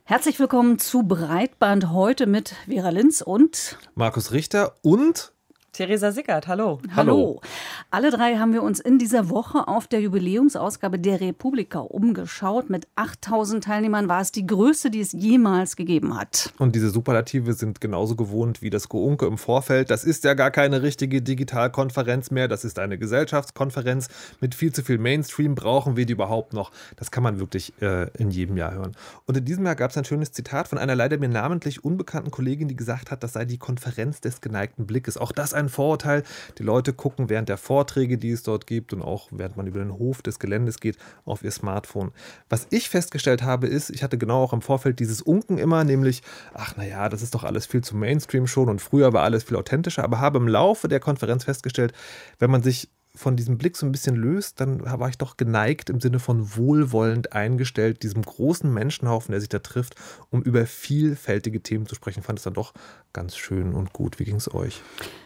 Herzlich willkommen zu Breitband heute mit Vera Linz und Markus Richter und Theresa Sickert, hallo. Hallo. Alle drei haben wir uns in dieser Woche auf der Jubiläumsausgabe der Republika umgeschaut. Mit 8000 Teilnehmern war es die größte, die es jemals gegeben hat. Und diese Superlative sind genauso gewohnt wie das Geunke im Vorfeld. Das ist ja gar keine richtige Digitalkonferenz mehr. Das ist eine Gesellschaftskonferenz. Mit viel zu viel Mainstream brauchen wir die überhaupt noch. Das kann man wirklich in jedem Jahr hören. Und in diesem Jahr gab es ein schönes Zitat von einer leider mir namentlich unbekannten Kollegin, die gesagt hat, das sei die Konferenz des geneigten Blickes. Auch das ein Vorurteil. Die Leute gucken während der Vorträge, die es dort gibt und auch während man über den Hof des Geländes geht, auf ihr Smartphone. Was ich festgestellt habe, ist, ich hatte genau auch im Vorfeld dieses Unken immer, nämlich, ach naja, das ist doch alles viel zu Mainstream schon und früher war alles viel authentischer, aber habe im Laufe der Konferenz festgestellt, wenn man sich von diesem Blick so ein bisschen löst, dann war ich doch geneigt, im Sinne von wohlwollend eingestellt, diesem großen Menschenhaufen, der sich da trifft, um über vielfältige Themen zu sprechen. Ich fand es dann doch ganz schön und gut. Wie ging es euch?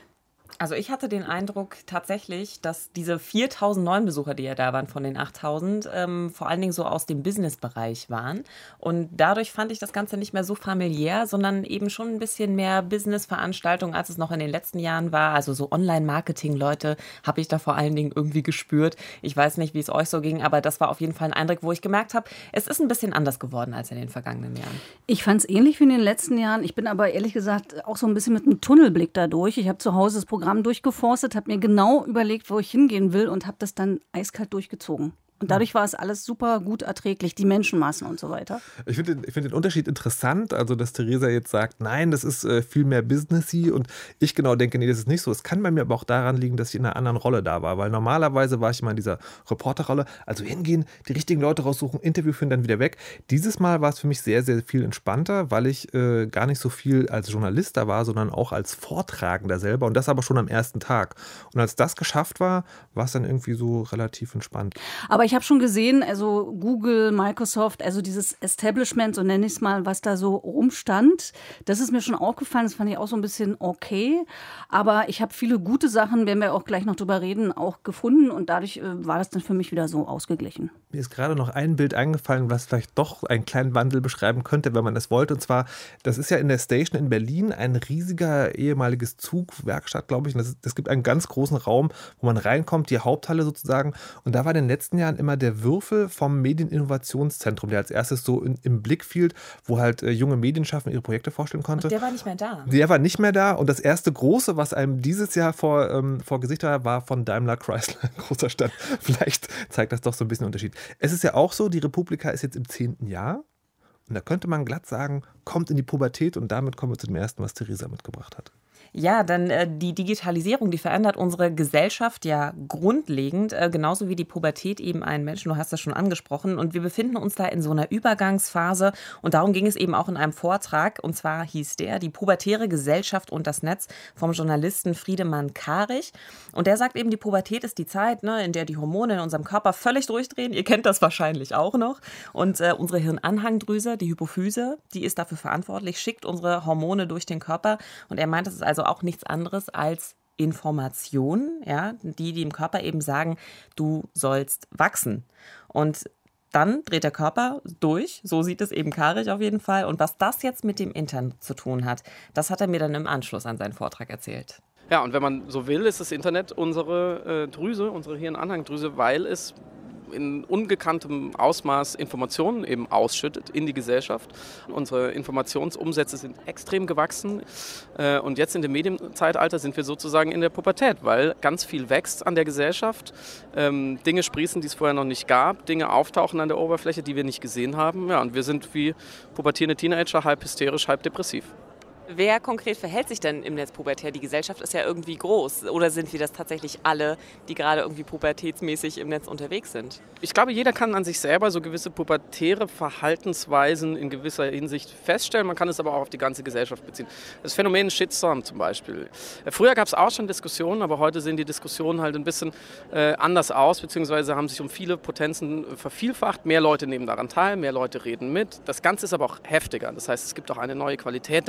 Also ich hatte den Eindruck tatsächlich, dass diese 4000 neuen Besucher, die ja da waren von den 8000, vor allen Dingen so aus dem Business-Bereich waren. Und dadurch fand ich das Ganze nicht mehr so familiär, sondern eben schon ein bisschen mehr Business-Veranstaltung, als es noch in den letzten Jahren war. Also so Online-Marketing-Leute habe ich da vor allen Dingen irgendwie gespürt. Ich weiß nicht, wie es euch so ging, aber das war auf jeden Fall ein Eindruck, wo ich gemerkt habe, es ist ein bisschen anders geworden als in den vergangenen Jahren. Ich fand es ähnlich wie in den letzten Jahren. Ich bin aber ehrlich gesagt auch so ein bisschen mit einem Tunnelblick da durch. Ich habe zu Hause das Programm durchgeforstet, habe mir genau überlegt, wo ich hingehen will und habe das dann eiskalt durchgezogen. Und dadurch war es alles super gut erträglich, die Menschenmassen und so weiter. Ich finde den Unterschied interessant, also dass Theresa jetzt sagt, nein, das ist viel mehr businessy und ich genau denke, nee, das ist nicht so. Es kann bei mir aber auch daran liegen, dass ich in einer anderen Rolle da war, weil normalerweise war ich immer in dieser Reporterrolle, also hingehen, die richtigen Leute raussuchen, Interview führen, dann wieder weg. Dieses Mal war es für mich sehr, sehr viel entspannter, weil ich gar nicht so viel als Journalist da war, sondern auch als Vortragender selber und das aber schon am ersten Tag. Und als das geschafft war, war es dann irgendwie so relativ entspannt. Aber ich habe schon gesehen, also Google, Microsoft, also dieses Establishment, so nenne ich es mal, was da so rumstand, das ist mir schon aufgefallen, das fand ich auch so ein bisschen okay. Aber ich habe viele gute Sachen, werden wir auch gleich noch drüber reden, auch gefunden und dadurch war das dann für mich wieder so ausgeglichen. Mir ist gerade noch ein Bild eingefallen, was vielleicht doch einen kleinen Wandel beschreiben könnte, wenn man das wollte. Und zwar, das ist ja in der Station in Berlin ein riesiger ehemaliges Zugwerkstatt, glaube ich. Und das gibt einen ganz großen Raum, wo man reinkommt, die Haupthalle sozusagen. Und da war in den letzten Jahren immer der Würfel vom Medieninnovationszentrum, der als erstes so im Blick fiel, wo halt junge Medienschaffende ihre Projekte vorstellen konnte. Und der war nicht mehr da. Der war nicht mehr da. Und das erste große, was einem dieses Jahr vor Gesicht war von Daimler Chrysler, ein großer Stand. Vielleicht zeigt das doch so ein bisschen Unterschied. Es ist ja auch so, die Republika ist jetzt im 10. Jahr. Und da könnte man glatt sagen, kommt in die Pubertät. Und damit kommen wir zu dem ersten, was Theresa mitgebracht hat. Ja, dann die Digitalisierung, die verändert unsere Gesellschaft ja grundlegend, genauso wie die Pubertät eben einen Menschen, du hast das schon angesprochen. Und wir befinden uns da in so einer Übergangsphase und darum ging es eben auch in einem Vortrag. Und zwar hieß der Die pubertäre Gesellschaft und das Netz vom Journalisten Friedemann Karich. Und der sagt eben, die Pubertät ist die Zeit, ne, in der die Hormone in unserem Körper völlig durchdrehen. Ihr kennt das wahrscheinlich auch noch. Und unsere Hirnanhangdrüse, die Hypophyse, die ist dafür verantwortlich, schickt unsere Hormone durch den Körper. Und er meint, das ist also auch nichts anderes als Informationen, ja, die im Körper eben sagen, du sollst wachsen. Und dann dreht der Körper durch, so sieht es eben Karich auf jeden Fall. Und was das jetzt mit dem Internet zu tun hat, das hat er mir dann im Anschluss an seinen Vortrag erzählt. Ja, und wenn man so will, ist das Internet unsere Drüse, unsere Hirnanhangdrüse, weil es in ungekanntem Ausmaß Informationen eben ausschüttet in die Gesellschaft. Unsere Informationsumsätze sind extrem gewachsen und jetzt in dem Medienzeitalter sind wir sozusagen in der Pubertät, weil ganz viel wächst an der Gesellschaft, Dinge sprießen, die es vorher noch nicht gab, Dinge auftauchen an der Oberfläche, die wir nicht gesehen haben. Ja, und wir sind wie pubertierende Teenager, halb hysterisch, halb depressiv. Wer konkret verhält sich denn im Netz pubertär? Die Gesellschaft ist ja irgendwie groß. Oder sind wir das tatsächlich alle, die gerade irgendwie pubertätsmäßig im Netz unterwegs sind? Ich glaube, jeder kann an sich selber so gewisse pubertäre Verhaltensweisen in gewisser Hinsicht feststellen. Man kann es aber auch auf die ganze Gesellschaft beziehen. Das Phänomen Shitstorm zum Beispiel. Früher gab es auch schon Diskussionen, aber heute sehen die Diskussionen halt ein bisschen anders aus, beziehungsweise haben sich um viele Potenzen vervielfacht. Mehr Leute nehmen daran teil, mehr Leute reden mit. Das Ganze ist aber auch heftiger. Das heißt, es gibt auch eine neue Qualität der Auseinandersetzung.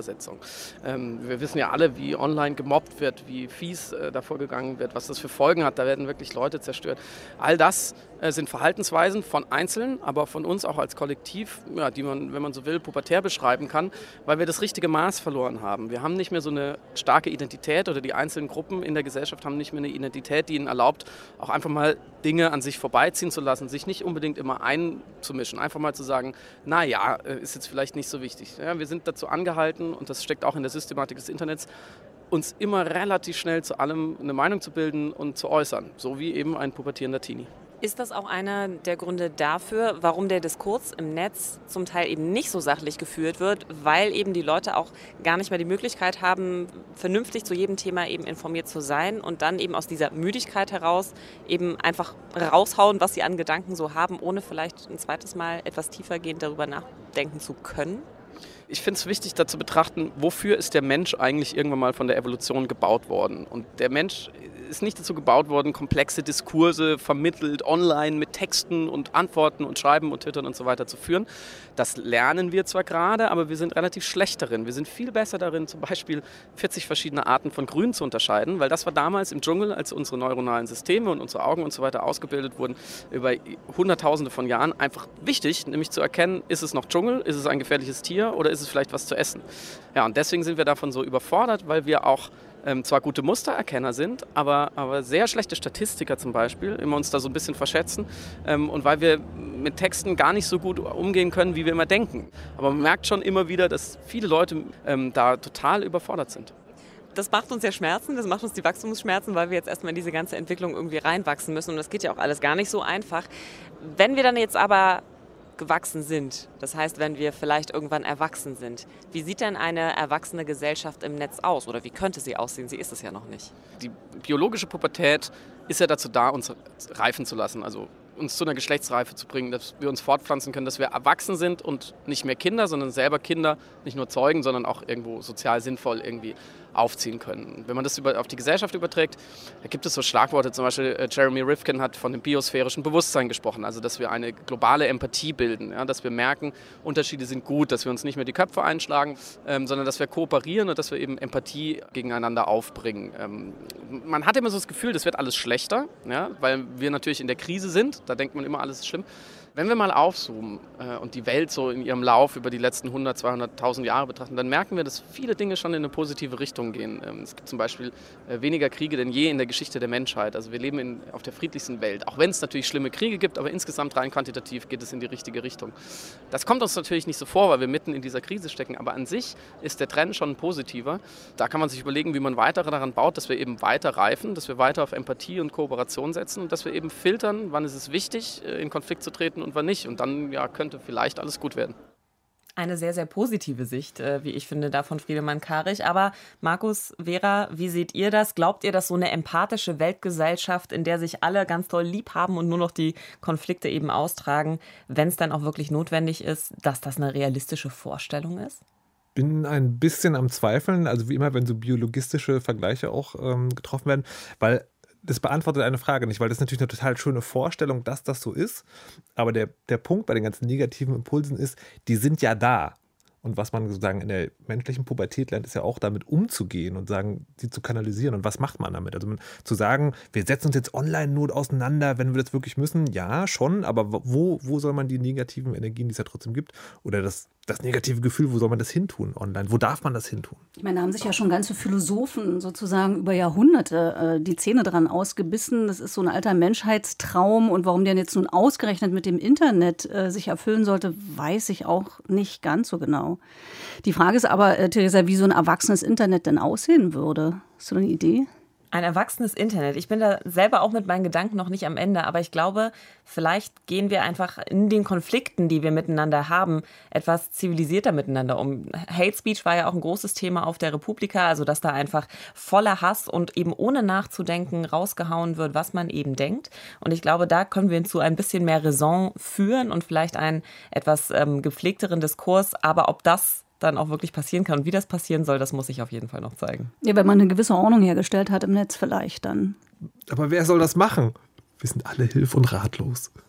Auseinandersetzung. Wir wissen ja alle, wie online gemobbt wird, wie fies davor gegangen wird, was das für Folgen hat. Da werden wirklich Leute zerstört. All das sind Verhaltensweisen von Einzelnen, aber von uns auch als Kollektiv, ja, die man, wenn man so will, pubertär beschreiben kann, weil wir das richtige Maß verloren haben. Wir haben nicht mehr so eine starke Identität oder die einzelnen Gruppen in der Gesellschaft haben nicht mehr eine Identität, die ihnen erlaubt, auch einfach mal Dinge an sich vorbeiziehen zu lassen, sich nicht unbedingt immer einzumischen, einfach mal zu sagen, naja, ist jetzt vielleicht nicht so wichtig. Ja, wir sind dazu angehalten, und das steckt auch in der Systematik des Internets, uns immer relativ schnell zu allem eine Meinung zu bilden und zu äußern, so wie eben ein pubertierender Teenie. Ist das auch einer der Gründe dafür, warum der Diskurs im Netz zum Teil eben nicht so sachlich geführt wird, weil eben die Leute auch gar nicht mehr die Möglichkeit haben, vernünftig zu jedem Thema eben informiert zu sein und dann eben aus dieser Müdigkeit heraus eben einfach raushauen, was sie an Gedanken so haben, ohne vielleicht ein zweites Mal etwas tiefergehend darüber nachdenken zu können? Ich finde es wichtig, da zu betrachten, wofür ist der Mensch eigentlich irgendwann mal von der Evolution gebaut worden. Und der Mensch ist nicht dazu gebaut worden, komplexe Diskurse vermittelt, online mit Texten und Antworten und Schreiben und Twittern und so weiter zu führen. Das lernen wir zwar gerade, aber wir sind relativ schlecht darin. Wir sind viel besser darin, zum Beispiel 40 verschiedene Arten von Grün zu unterscheiden, weil das war damals im Dschungel, als unsere neuronalen Systeme und unsere Augen und so weiter ausgebildet wurden, über Hunderttausende von Jahren einfach wichtig, nämlich zu erkennen, ist es noch Dschungel, ist es ein gefährliches Tier oder ist es vielleicht was zu essen. Ja, und deswegen sind wir davon so überfordert, weil wir auch zwar gute Mustererkenner sind, aber sehr schlechte Statistiker zum Beispiel, immer uns da so ein bisschen verschätzen und weil wir mit Texten gar nicht so gut umgehen können, wie wir immer denken. Aber man merkt schon immer wieder, dass viele Leute da total überfordert sind. Das macht uns ja Schmerzen, das macht uns die Wachstumsschmerzen, weil wir jetzt erstmal in diese ganze Entwicklung irgendwie reinwachsen müssen und das geht ja auch alles gar nicht so einfach. Wenn wir dann jetzt aber gewachsen sind, das heißt, wenn wir vielleicht irgendwann erwachsen sind, wie sieht denn eine erwachsene Gesellschaft im Netz aus oder wie könnte sie aussehen? Sie ist es ja noch nicht. Die biologische Pubertät ist ja dazu da, uns reifen zu lassen, also uns zu einer Geschlechtsreife zu bringen, dass wir uns fortpflanzen können, dass wir erwachsen sind und nicht mehr Kinder, sondern selber Kinder nicht nur zeugen, sondern auch irgendwo sozial sinnvoll irgendwie aufziehen können. Wenn man das auf die Gesellschaft überträgt, da gibt es so Schlagworte, zum Beispiel Jeremy Rifkin hat von dem biosphärischen Bewusstsein gesprochen, also dass wir eine globale Empathie bilden, ja, dass wir merken, Unterschiede sind gut, dass wir uns nicht mehr die Köpfe einschlagen, sondern dass wir kooperieren und dass wir eben Empathie gegeneinander aufbringen. Man hat immer so das Gefühl, das wird alles schlechter, ja, weil wir natürlich in der Krise sind, da denkt man immer, alles ist schlimm. Wenn wir mal aufzoomen und die Welt so in ihrem Lauf über die letzten 100, 200.000 Jahre betrachten, dann merken wir, dass viele Dinge schon in eine positive Richtung gehen. Es gibt zum Beispiel weniger Kriege denn je in der Geschichte der Menschheit. Also wir leben auf der friedlichsten Welt, auch wenn es natürlich schlimme Kriege gibt, aber insgesamt rein quantitativ geht es in die richtige Richtung. Das kommt uns natürlich nicht so vor, weil wir mitten in dieser Krise stecken, aber an sich ist der Trend schon ein positiver. Da kann man sich überlegen, wie man weiter daran baut, dass wir eben weiter reifen, dass wir weiter auf Empathie und Kooperation setzen und dass wir eben filtern, wann ist es wichtig, in Konflikt zu treten und wann nicht. Und dann ja, könnte vielleicht alles gut werden. Eine sehr, sehr positive Sicht, wie ich finde, da von Friedemann Karig. Aber Markus, Vera, wie seht ihr das? Glaubt ihr, dass so eine empathische Weltgesellschaft, in der sich alle ganz doll lieb haben und nur noch die Konflikte eben austragen, wenn es dann auch wirklich notwendig ist, dass das eine realistische Vorstellung ist? Bin ein bisschen am Zweifeln, also wie immer, wenn so biologistische Vergleiche auch getroffen werden, weil das beantwortet eine Frage nicht, weil das ist natürlich eine total schöne Vorstellung, dass das so ist. Aber der Punkt bei den ganzen negativen Impulsen ist, die sind ja da. Und was man sozusagen in der menschlichen Pubertät lernt, ist ja auch damit umzugehen und sagen, sie zu kanalisieren. Und was macht man damit? Also zu sagen, wir setzen uns jetzt online nur auseinander, wenn wir das wirklich müssen, ja, schon. Aber wo soll man die negativen Energien, die es ja trotzdem gibt, oder das negative Gefühl, wo soll man das hintun online? Wo darf man das hintun? Ich meine, da haben sich ja schon ganze Philosophen sozusagen über Jahrhunderte die Zähne dran ausgebissen. Das ist so ein alter Menschheitstraum. Und warum der jetzt nun ausgerechnet mit dem Internet sich erfüllen sollte, weiß ich auch nicht ganz so genau. Die Frage ist aber, Theresa, wie so ein erwachsenes Internet denn aussehen würde. Hast du eine Idee? Ein erwachsenes Internet. Ich bin da selber auch mit meinen Gedanken noch nicht am Ende, aber ich glaube, vielleicht gehen wir einfach in den Konflikten, die wir miteinander haben, etwas zivilisierter miteinander um. Hate Speech war ja auch ein großes Thema auf der Republika, also dass da einfach voller Hass und eben ohne nachzudenken rausgehauen wird, was man eben denkt. Und ich glaube, da können wir zu ein bisschen mehr Raison führen und vielleicht einen etwas gepflegteren Diskurs, aber ob das dann auch wirklich passieren kann und wie das passieren soll, das muss ich auf jeden Fall noch zeigen. Ja, wenn man eine gewisse Ordnung hergestellt hat im Netz vielleicht dann. Aber wer soll das machen? Wir sind alle hilf- und ratlos.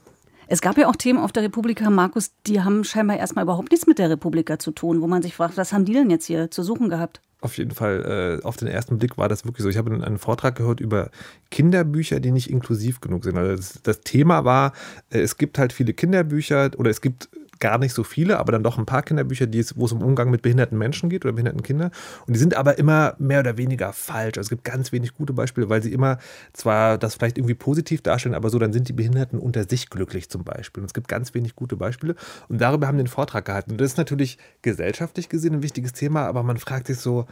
Es gab ja auch Themen auf der Republika, Markus, die haben scheinbar erstmal überhaupt nichts mit der Republika zu tun, wo man sich fragt, was haben die denn jetzt hier zu suchen gehabt? Auf jeden Fall, auf den ersten Blick war das wirklich so. Ich habe einen Vortrag gehört über Kinderbücher, die nicht inklusiv genug sind. Also das Thema war, es gibt halt viele Kinderbücher oder es gibt gar nicht so viele, aber dann doch ein paar Kinderbücher, wo es um Umgang mit behinderten Menschen geht oder behinderten Kindern. Und die sind aber immer mehr oder weniger falsch. Also es gibt ganz wenig gute Beispiele, weil sie immer zwar das vielleicht irgendwie positiv darstellen, aber so, dann sind die Behinderten unter sich glücklich zum Beispiel. Und es gibt ganz wenig gute Beispiele. Und darüber haben wir den Vortrag gehalten. Und das ist natürlich gesellschaftlich gesehen ein wichtiges Thema, aber man fragt sich so,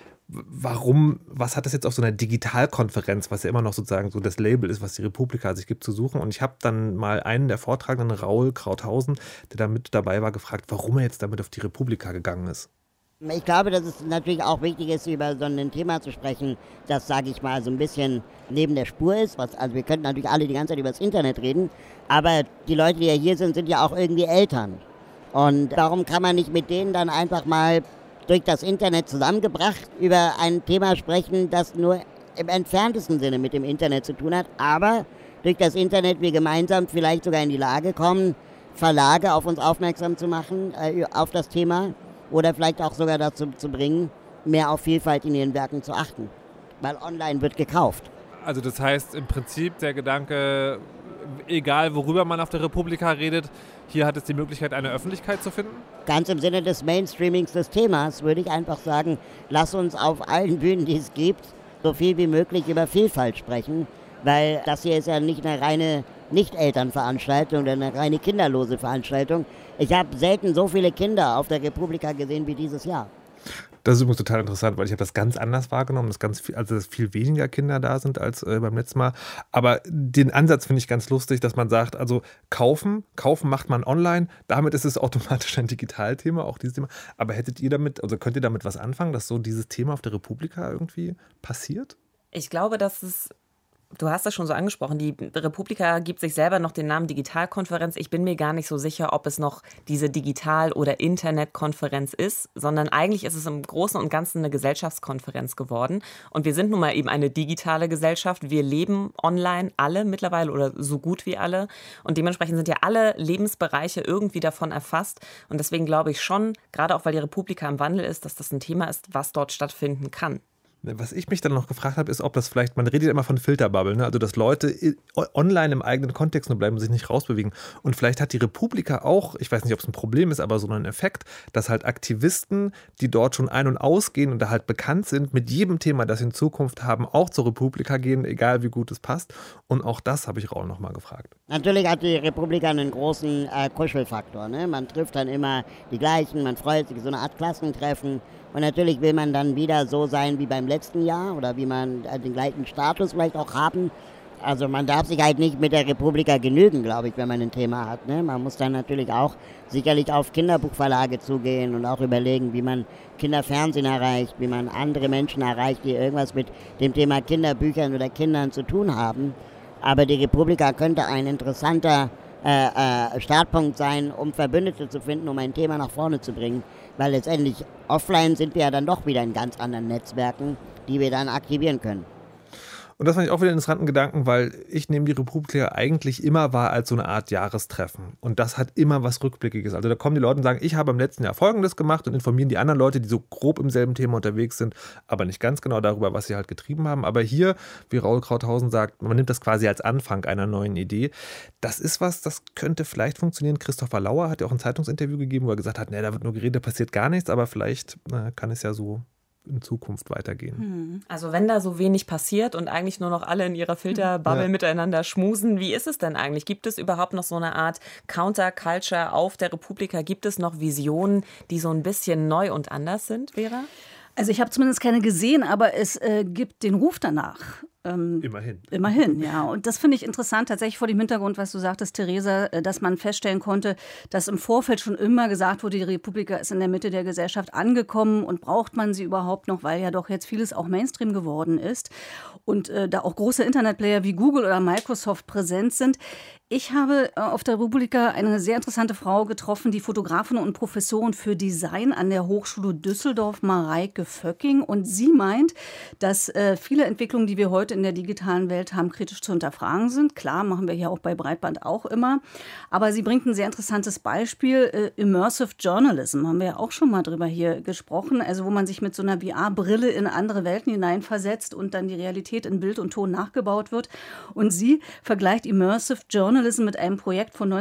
warum, was hat das jetzt auf so einer Digitalkonferenz, was ja immer noch sozusagen so das Label ist, was die Republika sich gibt, zu suchen? Und ich habe dann mal einen der Vortragenden, Raul Krauthausen, der da mit dabei war, gefragt, warum er jetzt damit auf die Republika gegangen ist. Ich glaube, dass es natürlich auch wichtig ist, über so ein Thema zu sprechen, das, sage ich mal, so ein bisschen neben der Spur ist. Also wir könnten natürlich alle die ganze Zeit über das Internet reden, aber die Leute, die ja hier sind, sind ja auch irgendwie Eltern. Und darum kann man nicht mit denen dann einfach mal durch das Internet zusammengebracht über ein Thema sprechen, das nur im entferntesten Sinne mit dem Internet zu tun hat, aber durch das Internet wir gemeinsam vielleicht sogar in die Lage kommen, Verlage auf uns aufmerksam zu machen, auf das Thema oder vielleicht auch sogar dazu zu bringen, mehr auf Vielfalt in ihren Werken zu achten, weil online wird gekauft. Also das heißt im Prinzip der Gedanke, egal worüber man auf der Republika redet, hier hat es die Möglichkeit, eine Öffentlichkeit zu finden? Ganz im Sinne des Mainstreamings des Themas würde ich einfach sagen, lass uns auf allen Bühnen, die es gibt, so viel wie möglich über Vielfalt sprechen, weil das hier ist ja nicht eine reine Nicht-Elternveranstaltung oder eine reine kinderlose Veranstaltung. Ich habe selten so viele Kinder auf der Republika gesehen wie dieses Jahr. Das ist übrigens total interessant, weil ich habe das ganz anders wahrgenommen, dass viel weniger Kinder da sind als beim letzten Mal. Aber den Ansatz finde ich ganz lustig, dass man sagt, also kaufen macht man online, damit ist es automatisch ein Digitalthema, auch dieses Thema. Aber könnt ihr damit was anfangen, dass so dieses Thema auf der Republika irgendwie passiert? Ich glaube, du hast das schon so angesprochen, die Republika gibt sich selber noch den Namen Digitalkonferenz. Ich bin mir gar nicht so sicher, ob es noch diese Digital- oder Internetkonferenz ist, sondern eigentlich ist es im Großen und Ganzen eine Gesellschaftskonferenz geworden. Und wir sind nun mal eben eine digitale Gesellschaft. Wir leben online alle mittlerweile oder so gut wie alle. Und dementsprechend sind ja alle Lebensbereiche irgendwie davon erfasst. Und deswegen glaube ich schon, gerade auch weil die Republika im Wandel ist, dass das ein Thema ist, was dort stattfinden kann. Was ich mich dann noch gefragt habe, ist, ob das vielleicht, man redet ja immer von Filterbubble, ne? Also dass Leute online im eigenen Kontext nur bleiben und sich nicht rausbewegen. Und vielleicht hat die Republika auch, ich weiß nicht, ob es ein Problem ist, aber so einen Effekt, dass halt Aktivisten, die dort schon ein- und ausgehen und da halt bekannt sind, mit jedem Thema, das sie in Zukunft haben, auch zur Republika gehen, egal wie gut es passt. Und auch das habe ich Raul nochmal gefragt. Natürlich hat die Republika einen großen Kuschelfaktor, ne? Man trifft dann immer die gleichen, man freut sich, so eine Art Klassentreffen. Und natürlich will man dann wieder so sein wie beim letzten Jahr oder wie man den gleichen Status vielleicht auch haben. Also man darf sich halt nicht mit der Republika genügen, glaube ich, wenn man ein Thema hat, ne? Man muss dann natürlich auch sicherlich auf Kinderbuchverlage zugehen und auch überlegen, wie man Kinderfernsehen erreicht, wie man andere Menschen erreicht, die irgendwas mit dem Thema Kinderbüchern oder Kindern zu tun haben. Aber die Republika könnte ein interessanter Startpunkt sein, um Verbündete zu finden, um ein Thema nach vorne zu bringen. Weil letztendlich offline sind wir ja dann doch wieder in ganz anderen Netzwerken, die wir dann aktivieren können. Und das fand ich auch wieder einen interessanten Gedanken, weil ich nehme die Republika eigentlich immer wahr als so eine Art Jahrestreffen. Und das hat immer was Rückblickiges. Also da kommen die Leute und sagen, ich habe im letzten Jahr Folgendes gemacht und informieren die anderen Leute, die so grob im selben Thema unterwegs sind, aber nicht ganz genau darüber, was sie halt getrieben haben. Aber hier, wie Raul Krauthausen sagt, man nimmt das quasi als Anfang einer neuen Idee. Das ist was, das könnte vielleicht funktionieren. Christopher Lauer hat ja auch ein Zeitungsinterview gegeben, wo er gesagt hat, nee, da wird nur geredet, da passiert gar nichts, aber vielleicht kann es ja so in Zukunft weitergehen. Also wenn da so wenig passiert und eigentlich nur noch alle in ihrer Filterbubble miteinander schmusen, wie ist es denn eigentlich? Gibt es überhaupt noch so eine Art Counterculture auf der Republika? Gibt es noch Visionen, die so ein bisschen neu und anders sind, Vera? Also ich habe zumindest keine gesehen, aber es gibt den Ruf danach. Immerhin, ja. Und das finde ich interessant, tatsächlich vor dem Hintergrund, was du sagtest, Theresa, dass man feststellen konnte, dass im Vorfeld schon immer gesagt wurde, die Republika ist in der Mitte der Gesellschaft angekommen und braucht man sie überhaupt noch, weil ja doch jetzt vieles auch Mainstream geworden ist und da auch große Internetplayer wie Google oder Microsoft präsent sind. Ich habe auf der Republika eine sehr interessante Frau getroffen, die Fotografin und Professorin für Design an der Hochschule Düsseldorf, Mareike Vöcking. Und sie meint, dass viele Entwicklungen, die wir heute in der digitalen Welt haben, kritisch zu hinterfragen sind. Klar, machen wir hier auch bei Breitband auch immer. Aber sie bringt ein sehr interessantes Beispiel. Immersive Journalism, haben wir ja auch schon mal drüber hier gesprochen. Also wo man sich mit so einer VR-Brille in andere Welten hineinversetzt und dann die Realität in Bild und Ton nachgebaut wird. Und sie vergleicht Immersive Journalism mit einem Projekt von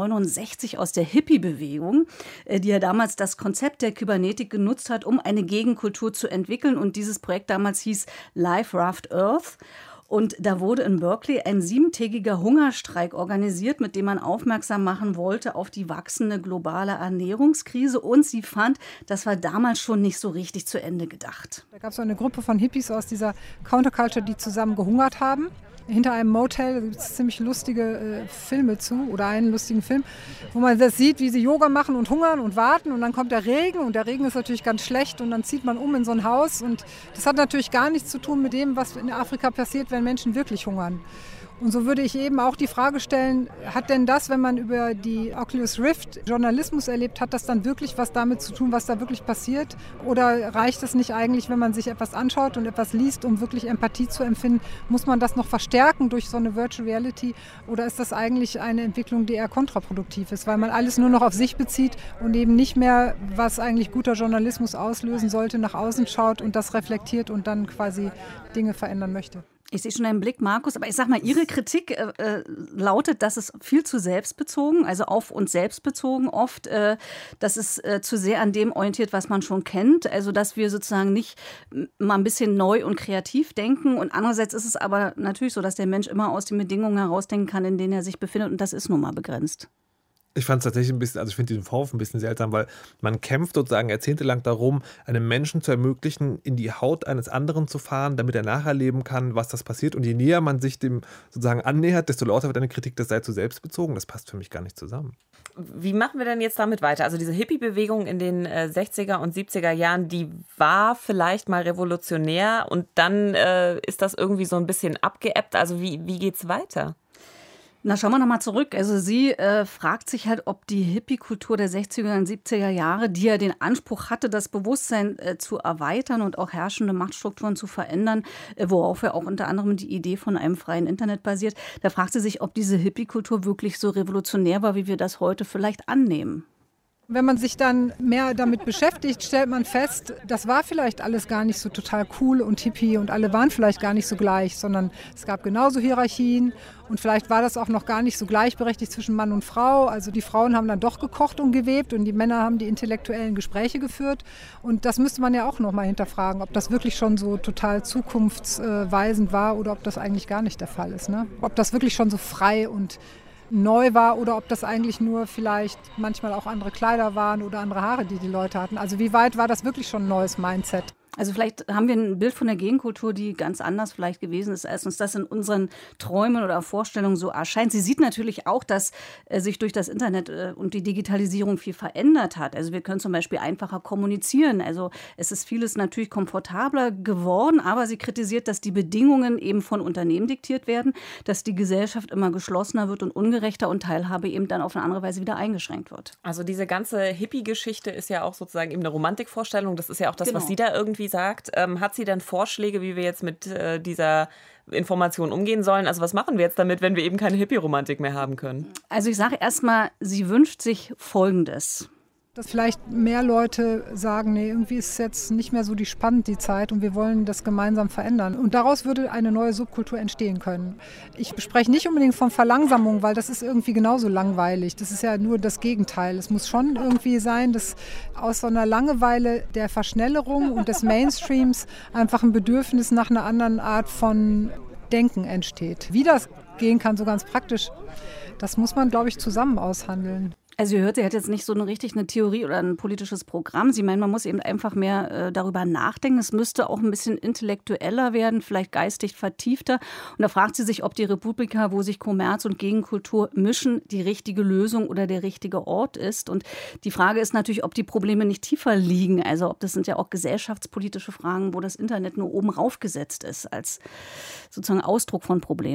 1969 aus der Hippie-Bewegung, die ja damals das Konzept der Kybernetik genutzt hat, um eine Gegenkultur zu entwickeln. Und dieses Projekt damals hieß Life Raft Earth. Und da wurde in Berkeley ein 7-tägiger Hungerstreik organisiert, mit dem man aufmerksam machen wollte auf die wachsende globale Ernährungskrise. Und sie fand, das war damals schon nicht so richtig zu Ende gedacht. Da gab es so eine Gruppe von Hippies aus dieser Counterculture, die zusammen gehungert haben. Hinter einem Motel gibt es ziemlich lustige Filme zu, oder einen lustigen Film, wo man das sieht, wie sie Yoga machen und hungern und warten und dann kommt der Regen und der Regen ist natürlich ganz schlecht und dann zieht man um in so ein Haus und das hat natürlich gar nichts zu tun mit dem, was in Afrika passiert, wenn Menschen wirklich hungern. Und so würde ich eben auch die Frage stellen, hat denn das, wenn man über die Oculus Rift Journalismus erlebt, hat das dann wirklich was damit zu tun, was da wirklich passiert? Oder reicht es nicht eigentlich, wenn man sich etwas anschaut und etwas liest, um wirklich Empathie zu empfinden? Muss man das noch verstärken durch so eine Virtual Reality? Oder ist das eigentlich eine Entwicklung, die eher kontraproduktiv ist, weil man alles nur noch auf sich bezieht und eben nicht mehr, was eigentlich guter Journalismus auslösen sollte, nach außen schaut und das reflektiert und dann quasi Dinge verändern möchte? Ich sehe schon einen Blick, Markus, aber ich sag mal, Ihre Kritik lautet, dass es viel zu selbstbezogen, also auf uns selbst bezogen oft, dass es zu sehr an dem orientiert, was man schon kennt, also dass wir sozusagen nicht mal ein bisschen neu und kreativ denken und andererseits ist es aber natürlich so, dass der Mensch immer aus den Bedingungen herausdenken kann, in denen er sich befindet und das ist nun mal begrenzt. Ich fand es tatsächlich ein bisschen, also ich finde diesen Vorwurf ein bisschen seltsam, weil man kämpft sozusagen jahrzehntelang darum, einem Menschen zu ermöglichen, in die Haut eines anderen zu fahren, damit er nacherleben kann, was das passiert. Und je näher man sich dem sozusagen annähert, desto lauter wird eine Kritik, das sei zu selbstbezogen. Das passt für mich gar nicht zusammen. Wie machen wir denn jetzt damit weiter? Also diese Hippie-Bewegung in den 60er und 70er Jahren, die war vielleicht mal revolutionär und dann ist das irgendwie so ein bisschen abgeebbt. Also wie geht's weiter? Na, schauen wir nochmal zurück. Also sie fragt sich halt, ob die Hippie-Kultur der 60er und 70er Jahre, die ja den Anspruch hatte, das Bewusstsein zu erweitern und auch herrschende Machtstrukturen zu verändern, worauf ja auch unter anderem die Idee von einem freien Internet basiert, da fragt sie sich, ob diese Hippie-Kultur wirklich so revolutionär war, wie wir das heute vielleicht annehmen. Wenn man sich dann mehr damit beschäftigt, stellt man fest, das war vielleicht alles gar nicht so total cool und hippie und alle waren vielleicht gar nicht so gleich, sondern es gab genauso Hierarchien und vielleicht war das auch noch gar nicht so gleichberechtigt zwischen Mann und Frau. Also die Frauen haben dann doch gekocht und gewebt und die Männer haben die intellektuellen Gespräche geführt und das müsste man ja auch noch mal hinterfragen, ob das wirklich schon so total zukunftsweisend war oder ob das eigentlich gar nicht der Fall ist, ne? Ob das wirklich schon so frei und neu war oder ob das eigentlich nur vielleicht manchmal auch andere Kleider waren oder andere Haare, die Leute hatten. Also wie weit war das wirklich schon ein neues Mindset? Also vielleicht haben wir ein Bild von der Gegenkultur, die ganz anders vielleicht gewesen ist, als uns das in unseren Träumen oder Vorstellungen so erscheint. Sie sieht natürlich auch, dass sich durch das Internet und die Digitalisierung viel verändert hat. Also wir können zum Beispiel einfacher kommunizieren. Also es ist vieles natürlich komfortabler geworden, aber sie kritisiert, dass die Bedingungen eben von Unternehmen diktiert werden, dass die Gesellschaft immer geschlossener wird und ungerechter und Teilhabe eben dann auf eine andere Weise wieder eingeschränkt wird. Also diese ganze Hippie-Geschichte ist ja auch sozusagen eben eine Romantikvorstellung. Das ist ja auch das, was sie da irgendwie sagt. Hat sie denn Vorschläge, wie wir jetzt mit dieser Information umgehen sollen? Also was machen wir jetzt damit, wenn wir eben keine Hippie-Romantik mehr haben können? Also ich sage erstmal, sie wünscht sich Folgendes. Dass vielleicht mehr Leute sagen, nee, irgendwie ist es jetzt nicht mehr so spannend, die Zeit und wir wollen das gemeinsam verändern. Und daraus würde eine neue Subkultur entstehen können. Ich spreche nicht unbedingt von Verlangsamung, weil das ist irgendwie genauso langweilig. Das ist ja nur das Gegenteil. Es muss schon irgendwie sein, dass aus so einer Langeweile der Verschnellerung und des Mainstreams einfach ein Bedürfnis nach einer anderen Art von Denken entsteht. Wie das gehen kann, so ganz praktisch, das muss man, glaube ich, zusammen aushandeln. Also ihr hört, sie hat jetzt nicht so eine Theorie oder ein politisches Programm. Sie meint, man muss eben einfach mehr darüber nachdenken. Es müsste auch ein bisschen intellektueller werden, vielleicht geistig vertiefter. Und da fragt sie sich, ob die Republika, wo sich Kommerz und Gegenkultur mischen, die richtige Lösung oder der richtige Ort ist. Und die Frage ist natürlich, ob die Probleme nicht tiefer liegen. Also ob das sind ja auch gesellschaftspolitische Fragen, wo das Internet nur oben raufgesetzt ist als sozusagen Ausdruck von Problemen.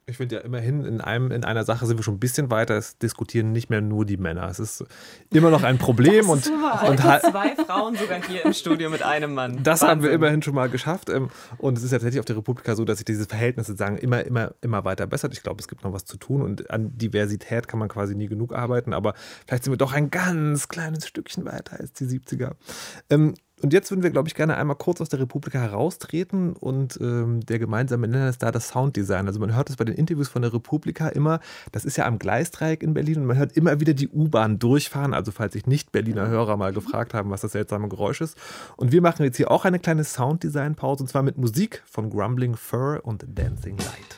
Ich finde ja immerhin, in einer Sache sind wir schon ein bisschen weiter. Es diskutieren nicht mehr nur die Männer. Es ist immer noch ein Problem. Und 2 Frauen sogar hier im Studio mit einem Mann. Das haben wir immerhin schon mal geschafft. Und es ist ja tatsächlich auf der Republika so, dass sich diese Verhältnisse sozusagen immer weiter bessert. Ich glaube, es gibt noch was zu tun. Und an Diversität kann man quasi nie genug arbeiten. Aber vielleicht sind wir doch ein ganz kleines Stückchen weiter als die 70er. Und jetzt würden wir, glaube ich, gerne einmal kurz aus der Republika heraustreten und der gemeinsame Nenner ist da das Sounddesign. Also man hört es bei den Interviews von der Republika immer, das ist ja am Gleisdreieck in Berlin und man hört immer wieder die U-Bahn durchfahren, also falls sich Nicht-Berliner Hörer mal gefragt haben, was das seltsame Geräusch ist. Und wir machen jetzt hier auch eine kleine Sounddesign-Pause und zwar mit Musik von Grumbling Fur und Dancing Light.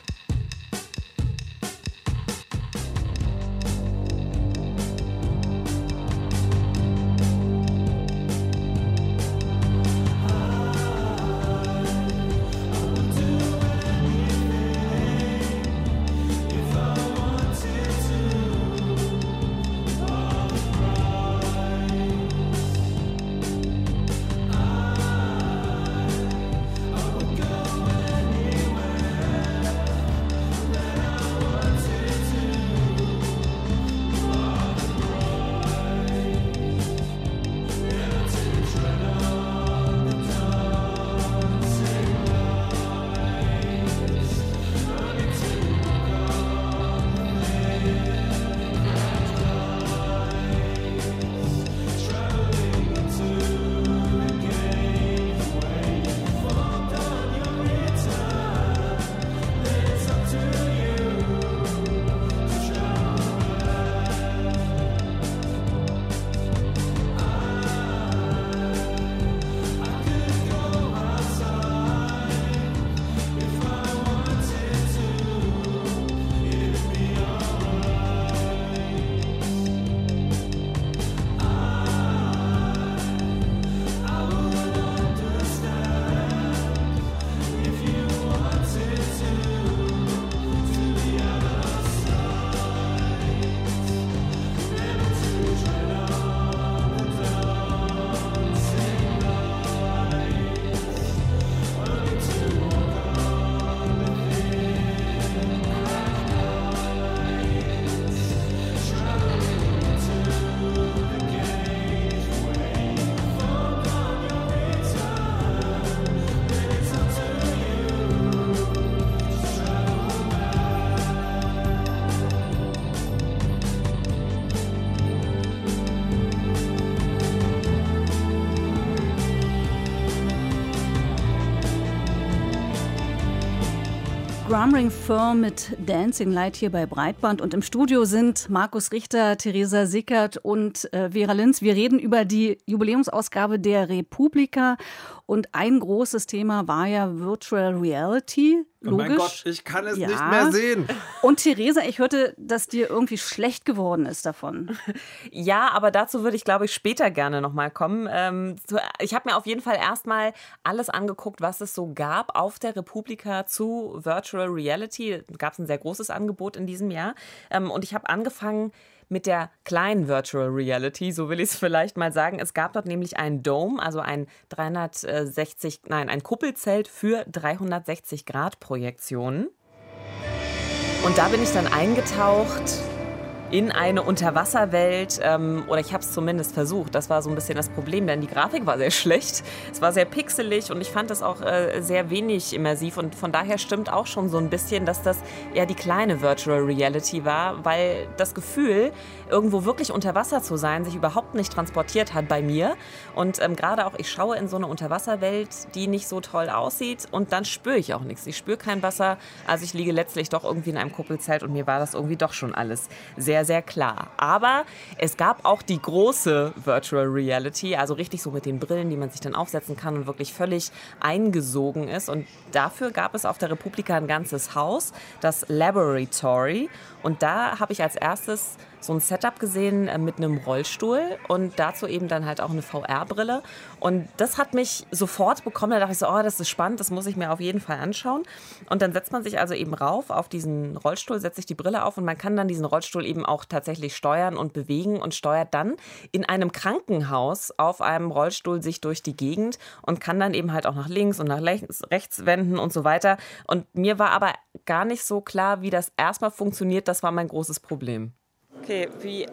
Grumbling Fur mit Dancing Light hier bei Breitband. Und im Studio sind Markus Richter, Theresa Sickert und Vera Linz. Wir reden über die Jubiläumsausgabe der Republika. Und ein großes Thema war ja Virtual Reality. Logisch. Oh mein Gott, ich kann es nicht mehr sehen. Und Theresa, ich hörte, dass dir irgendwie schlecht geworden ist davon. Ja, aber dazu würde ich, glaube ich, später gerne nochmal kommen. Ich habe mir auf jeden Fall erstmal alles angeguckt, was es so gab auf der Republika zu Virtual Reality. Da gab es ein sehr großes Angebot in diesem Jahr. Und ich habe angefangen mit der kleinen Virtual Reality, so will ich es vielleicht mal sagen. Es gab dort nämlich einen Dome, also ein Kuppelzelt für 360-Grad-Projektionen. Und da bin ich dann eingetaucht in eine Unterwasserwelt, oder ich habe es zumindest versucht. Das war so ein bisschen das Problem, denn die Grafik war sehr schlecht. Es war sehr pixelig und ich fand es auch sehr wenig immersiv. Und von daher stimmt auch schon so ein bisschen, dass das eher die kleine Virtual Reality war, weil das Gefühl, irgendwo wirklich unter Wasser zu sein, sich überhaupt nicht transportiert hat bei mir. Und gerade auch, ich schaue in so eine Unterwasserwelt, die nicht so toll aussieht und dann spüre ich auch nichts. Ich spüre kein Wasser, also ich liege letztlich doch irgendwie in einem Kuppelzelt und mir war das irgendwie doch schon alles sehr, sehr klar. Aber es gab auch die große Virtual Reality, also richtig so mit den Brillen, die man sich dann aufsetzen kann und wirklich völlig eingesogen ist. Und dafür gab es auf der Republika ein ganzes Haus, das Laboratory. Und da habe ich als erstes so ein Setup gesehen mit einem Rollstuhl und dazu eben dann halt auch eine VR-Brille. Und das hat mich sofort bekommen. Da dachte ich so, oh, das ist spannend, das muss ich mir auf jeden Fall anschauen. Und dann setzt man sich also eben rauf auf diesen Rollstuhl, setzt sich die Brille auf und man kann dann diesen Rollstuhl eben auch tatsächlich steuern und bewegen und steuert dann in einem Krankenhaus auf einem Rollstuhl sich durch die Gegend und kann dann eben halt auch nach links und nach rechts wenden und so weiter. Und mir war aber gar nicht so klar, wie das erstmal funktioniert. Das war mein großes Problem. Okay, wie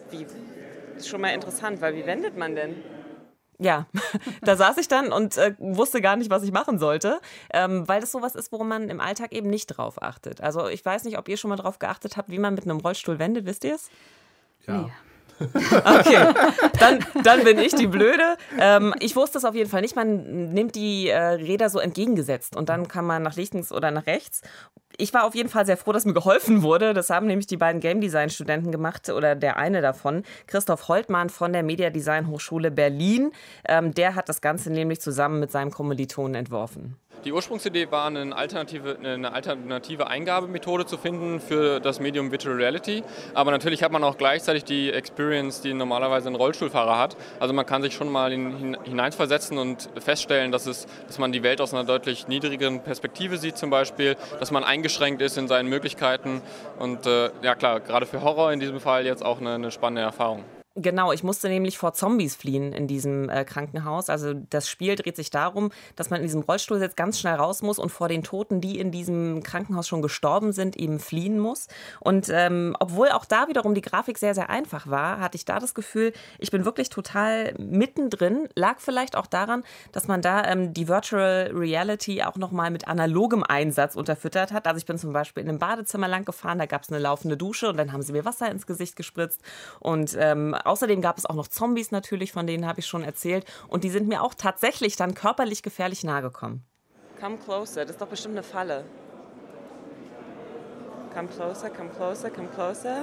ist schon mal interessant, weil wie wendet man denn? Ja, da saß ich dann und wusste gar nicht, was ich machen sollte, weil das sowas ist, worum man im Alltag eben nicht drauf achtet. Also ich weiß nicht, ob ihr schon mal drauf geachtet habt, wie man mit einem Rollstuhl wendet, wisst ihr es? Ja. Nee. Okay, dann bin ich die Blöde. Ich wusste es auf jeden Fall nicht. Man nimmt die Räder so entgegengesetzt und dann kann man nach links oder nach rechts. Ich war auf jeden Fall sehr froh, dass mir geholfen wurde. Das haben nämlich die beiden Game Design Studenten gemacht oder der eine davon, Christoph Holtmann von der Media Design Hochschule Berlin. Der hat das Ganze nämlich zusammen mit seinem Kommilitonen entworfen. Die Ursprungsidee war, eine alternative Eingabemethode zu finden für das Medium Virtual Reality. Aber natürlich hat man auch gleichzeitig die Experience, die normalerweise ein Rollstuhlfahrer hat. Also man kann sich schon mal hineinversetzen und feststellen, dass man die Welt aus einer deutlich niedrigeren Perspektive sieht zum Beispiel, dass man eingeschränkt ist in seinen Möglichkeiten. Und ja klar, gerade für Horror in diesem Fall jetzt auch eine spannende Erfahrung. Genau, ich musste nämlich vor Zombies fliehen in diesem Krankenhaus. Also das Spiel dreht sich darum, dass man in diesem Rollstuhl jetzt ganz schnell raus muss und vor den Toten, die in diesem Krankenhaus schon gestorben sind, eben fliehen muss. Und obwohl auch da wiederum die Grafik sehr, sehr einfach war, hatte ich da das Gefühl, ich bin wirklich total mittendrin. Lag vielleicht auch daran, dass man da die Virtual Reality auch nochmal mit analogem Einsatz unterfüttert hat. Also ich bin zum Beispiel in einem Badezimmer lang gefahren, da gab es eine laufende Dusche und dann haben sie mir Wasser ins Gesicht gespritzt und außerdem gab es auch noch Zombies natürlich, von denen habe ich schon erzählt. Und die sind mir auch tatsächlich dann körperlich gefährlich nahe gekommen. Come closer, das ist doch bestimmt eine Falle. Come closer, come closer, come closer.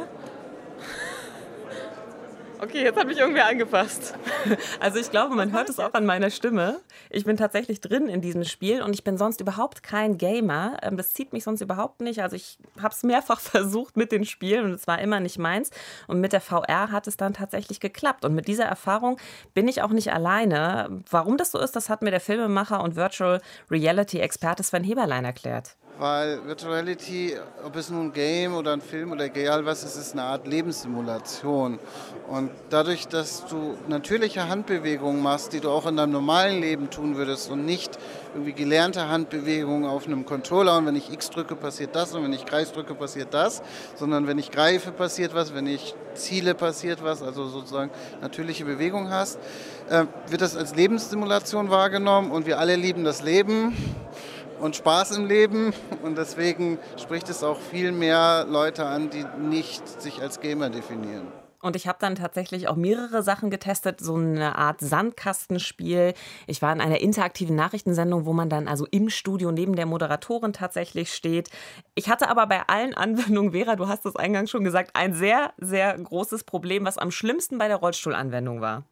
Okay, jetzt hat mich irgendwer angefasst. Also ich glaube, man hört es auch an meiner Stimme. Ich bin tatsächlich drin in diesem Spiel und ich bin sonst überhaupt kein Gamer. Das zieht mich sonst überhaupt nicht. Also ich habe es mehrfach versucht mit den Spielen und es war immer nicht meins. Und mit der VR hat es dann tatsächlich geklappt. Und mit dieser Erfahrung bin ich auch nicht alleine. Warum das so ist, das hat mir der Filmemacher und Virtual Reality Experte Sven Heberlein erklärt. Weil Virtual Reality, ob es nun ein Game oder ein Film oder egal was ist, ist eine Art Lebenssimulation. Und dadurch, dass du natürliche Handbewegungen machst, die du auch in deinem normalen Leben tun würdest und nicht irgendwie gelernte Handbewegungen auf einem Controller und wenn ich X drücke, passiert das und wenn ich Kreis drücke, passiert das, sondern wenn ich greife, passiert was, wenn ich ziele, passiert was, also sozusagen natürliche Bewegung hast, wird das als Lebenssimulation wahrgenommen und wir alle lieben das Leben und Spaß im Leben und deswegen spricht es auch viel mehr Leute an, die nicht sich als Gamer definieren. Und ich habe dann tatsächlich auch mehrere Sachen getestet, so eine Art Sandkastenspiel. Ich war in einer interaktiven Nachrichtensendung, wo man dann also im Studio neben der Moderatorin tatsächlich steht. Ich hatte aber bei allen Anwendungen, Vera, du hast es eingangs schon gesagt, ein sehr, sehr großes Problem, was am schlimmsten bei der Rollstuhlanwendung war.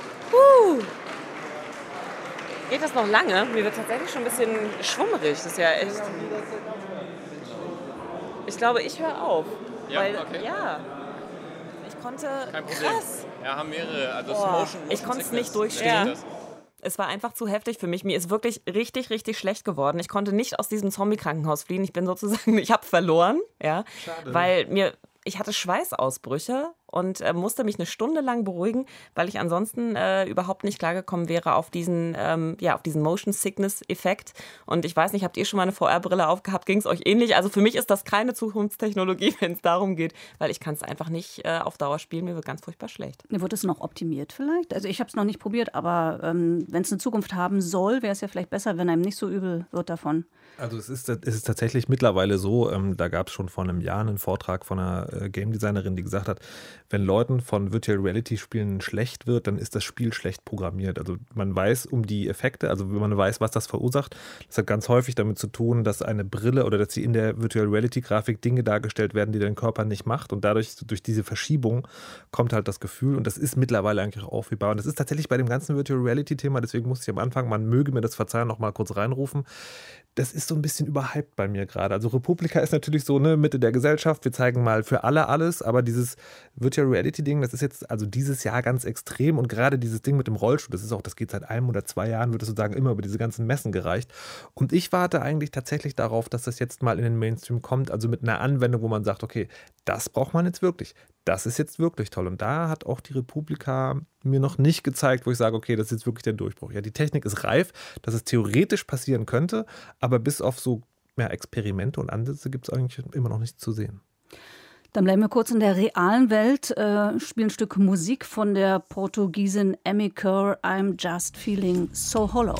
Geht das noch lange? Mir wird tatsächlich schon ein bisschen schwummerig. Das ist ja echt. Ich glaube, ich höre auf. Ja, weil, okay. Ja. Ich konnte. Kein Problem. Krass. Ja, haben mehrere. Also Motion Ich konnte es Sickness nicht durchstehen. nennt sich das. Es war einfach zu heftig für mich. Mir ist wirklich richtig, richtig schlecht geworden. Ich konnte nicht aus diesem Zombie-Krankenhaus fliehen. Ich bin sozusagen, ich habe verloren, ja, Schade. weil ich hatte Schweißausbrüche und musste mich eine Stunde lang beruhigen, weil ich ansonsten überhaupt nicht klargekommen wäre auf diesen Motion Sickness Effekt. Und ich weiß nicht, habt ihr schon mal eine VR-Brille aufgehabt? Ging es euch ähnlich? Also für mich ist das keine Zukunftstechnologie, wenn es darum geht, weil ich kann es einfach nicht auf Dauer spielen. Mir wird ganz furchtbar schlecht. Wird es noch optimiert vielleicht? Also ich habe es noch nicht probiert, aber wenn es eine Zukunft haben soll, wäre es ja vielleicht besser, wenn einem nicht so übel wird davon. Also es ist tatsächlich mittlerweile so, da gab es schon vor einem Jahr einen Vortrag von einer Game Designerin, die gesagt hat, wenn Leuten von Virtual Reality Spielen schlecht wird, dann ist das Spiel schlecht programmiert. Also man weiß um die Effekte, also wenn man weiß, was das verursacht. Das hat ganz häufig damit zu tun, dass eine Brille oder dass sie in der Virtual Reality Grafik Dinge dargestellt werden, die dein Körper nicht macht. Und dadurch, durch diese Verschiebung, kommt halt das Gefühl, und das ist mittlerweile eigentlich auch aufhebbar. Und das ist tatsächlich bei dem ganzen Virtual Reality Thema, deswegen musste ich am Anfang, man möge mir das verzeihen, noch mal kurz reinrufen. Das ist so ein bisschen überhyped bei mir gerade. Also Republika ist natürlich so, ne, Mitte der Gesellschaft, wir zeigen mal für alle alles, aber dieses Virtual Reality Ding, das ist jetzt also dieses Jahr ganz extrem und gerade dieses Ding mit dem Rollstuhl, das geht seit 1 oder 2 Jahren, wird es sozusagen immer über diese ganzen Messen gereicht. Und ich warte eigentlich tatsächlich darauf, dass das jetzt mal in den Mainstream kommt, also mit einer Anwendung, wo man sagt, okay, das braucht man jetzt wirklich. Das ist jetzt wirklich toll. Und da hat auch die Republika mir noch nicht gezeigt, wo ich sage, okay, das ist jetzt wirklich der Durchbruch. Ja, die Technik ist reif, dass es theoretisch passieren könnte, aber bis auf so Experimente und Ansätze gibt es eigentlich immer noch nichts zu sehen. Dann bleiben wir kurz in der realen Welt, spielen ein Stück Musik von der Portugiesin Amy Kerr, I'm Just Feeling So Hollow.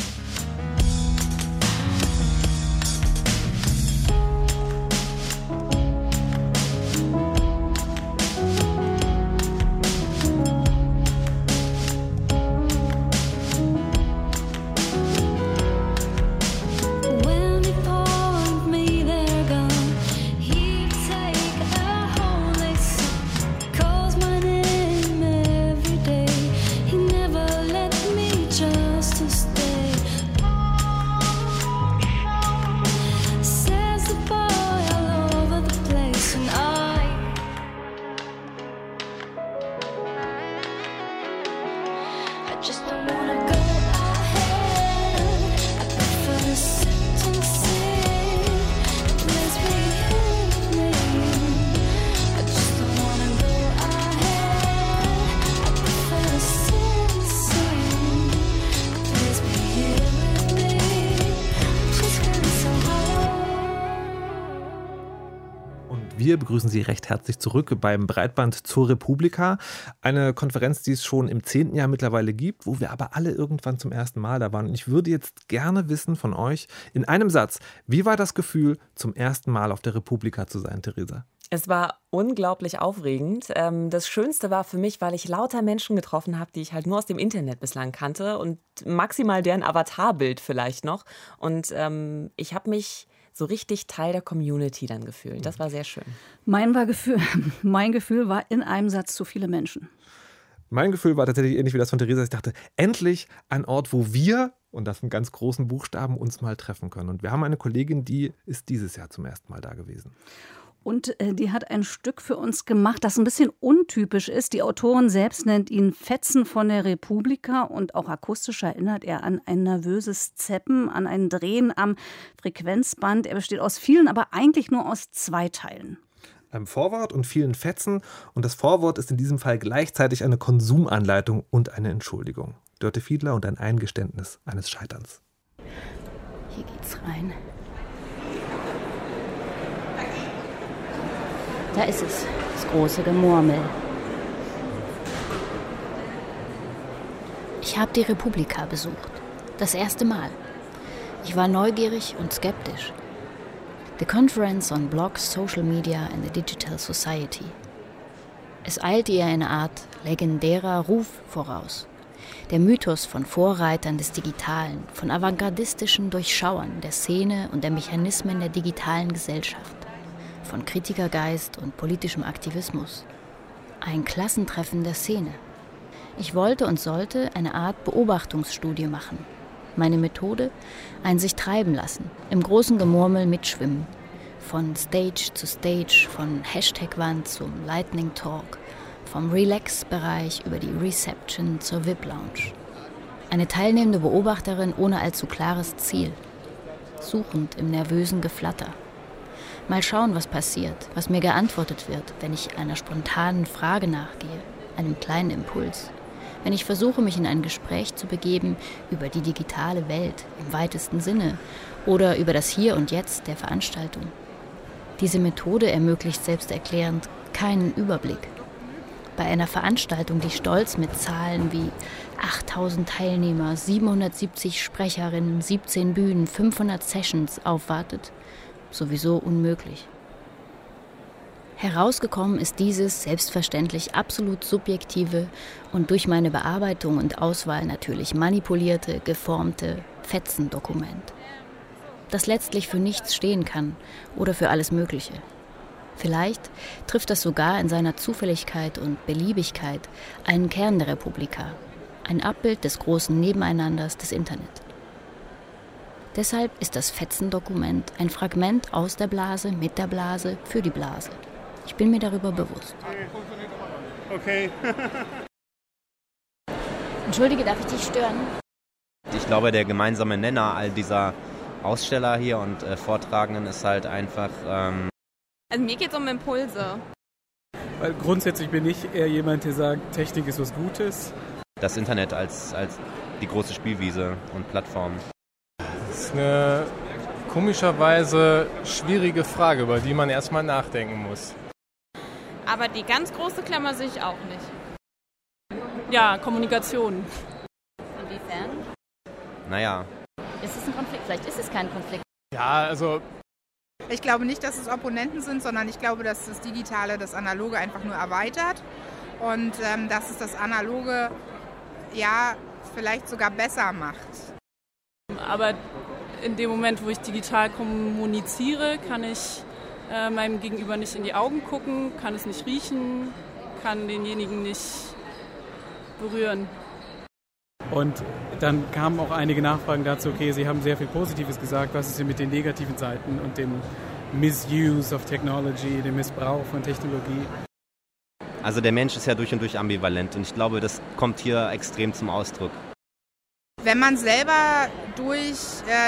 Wir begrüßen Sie recht herzlich zurück beim Breitband zur Republika. Eine Konferenz, die es schon im 10. Jahr mittlerweile gibt, wo wir aber alle irgendwann zum ersten Mal da waren. Und ich würde jetzt gerne wissen von euch in einem Satz, wie war das Gefühl, zum ersten Mal auf der Republika zu sein, Theresa? Es war unglaublich aufregend. Das Schönste war für mich, weil ich lauter Menschen getroffen habe, die ich halt nur aus dem Internet bislang kannte und maximal deren Avatarbild vielleicht noch. Und ich habe mich so richtig Teil der Community dann gefühlt. Das war sehr schön. Mein Gefühl war in einem Satz zu viele Menschen. Mein Gefühl war tatsächlich ähnlich wie das von Theresa. Ich dachte, endlich ein Ort, wo wir, und das in ganz großen Buchstaben, uns mal treffen können. Und wir haben eine Kollegin, die ist dieses Jahr zum ersten Mal da gewesen. Und die hat ein Stück für uns gemacht, das ein bisschen untypisch ist. Die Autorin selbst nennt ihn Fetzen von der Republika und auch akustisch erinnert er an ein nervöses Zeppen, an ein Drehen am Frequenzband. Er besteht aus vielen, aber eigentlich nur aus 2 Teilen. Einem Vorwort und vielen Fetzen. Und das Vorwort ist in diesem Fall gleichzeitig eine Konsumanleitung und eine Entschuldigung. Dörte Fiedler und ein Eingeständnis eines Scheiterns. Hier geht's rein. Da ist es, das große Gemurmel. Ich habe die Republika besucht. Das erste Mal. Ich war neugierig und skeptisch. The Conference on Blogs, Social Media and the Digital Society. Es eilte ihr eine Art legendärer Ruf voraus. Der Mythos von Vorreitern des Digitalen, von avantgardistischen Durchschauern der Szene und der Mechanismen der digitalen Gesellschaft. Von Kritikergeist und politischem Aktivismus. Ein Klassentreffen der Szene. Ich wollte und sollte eine Art Beobachtungsstudie machen. Meine Methode? Ein sich treiben lassen, im großen Gemurmel mitschwimmen. Von Stage zu Stage, von Hashtag-Wand zum Lightning Talk, vom Relax-Bereich über die Reception zur VIP-Lounge. Eine teilnehmende Beobachterin ohne allzu klares Ziel. Suchend im nervösen Geflatter. Mal schauen, was passiert, was mir geantwortet wird, wenn ich einer spontanen Frage nachgehe, einem kleinen Impuls. Wenn ich versuche, mich in ein Gespräch zu begeben über die digitale Welt im weitesten Sinne oder über das Hier und Jetzt der Veranstaltung. Diese Methode ermöglicht selbsterklärend keinen Überblick. Bei einer Veranstaltung, die stolz mit Zahlen wie 8000 Teilnehmer, 770 Sprecherinnen, 17 Bühnen, 500 Sessions aufwartet, sowieso unmöglich. Herausgekommen ist dieses selbstverständlich absolut subjektive und durch meine Bearbeitung und Auswahl natürlich manipulierte, geformte Fetzendokument, das letztlich für nichts stehen kann oder für alles Mögliche. Vielleicht trifft das sogar in seiner Zufälligkeit und Beliebigkeit einen Kern der Republika, ein Abbild des großen Nebeneinanders des Internet. Deshalb ist das Fetzendokument ein Fragment aus der Blase, mit der Blase, für die Blase. Ich bin mir darüber bewusst. Okay. Entschuldige, darf ich dich stören? Ich glaube, der gemeinsame Nenner all dieser Aussteller hier und Vortragenden ist halt einfach... Also mir geht es um Impulse. Weil grundsätzlich bin ich eher jemand, der sagt, Technik ist was Gutes. Das Internet als die große Spielwiese und Plattform. Das ist eine komischerweise schwierige Frage, über die man erstmal nachdenken muss. Aber die ganz große Klammer sehe ich auch nicht. Ja, Kommunikation. Inwiefern? Naja. Ist es ein Konflikt? Vielleicht ist es kein Konflikt. Ja, also... Ich glaube nicht, dass es Opponenten sind, sondern ich glaube, dass das Digitale das Analoge einfach nur erweitert und dass es das Analoge ja vielleicht sogar besser macht. Aber in dem Moment, wo ich digital kommuniziere, kann ich meinem Gegenüber nicht in die Augen gucken, kann es nicht riechen, kann denjenigen nicht berühren. Und dann kamen auch einige Nachfragen dazu, okay, Sie haben sehr viel Positives gesagt, was ist denn mit den negativen Seiten und dem Misuse of Technology, dem Missbrauch von Technologie? Also der Mensch ist ja durch und durch ambivalent und ich glaube, das kommt hier extrem zum Ausdruck. Wenn man selber durch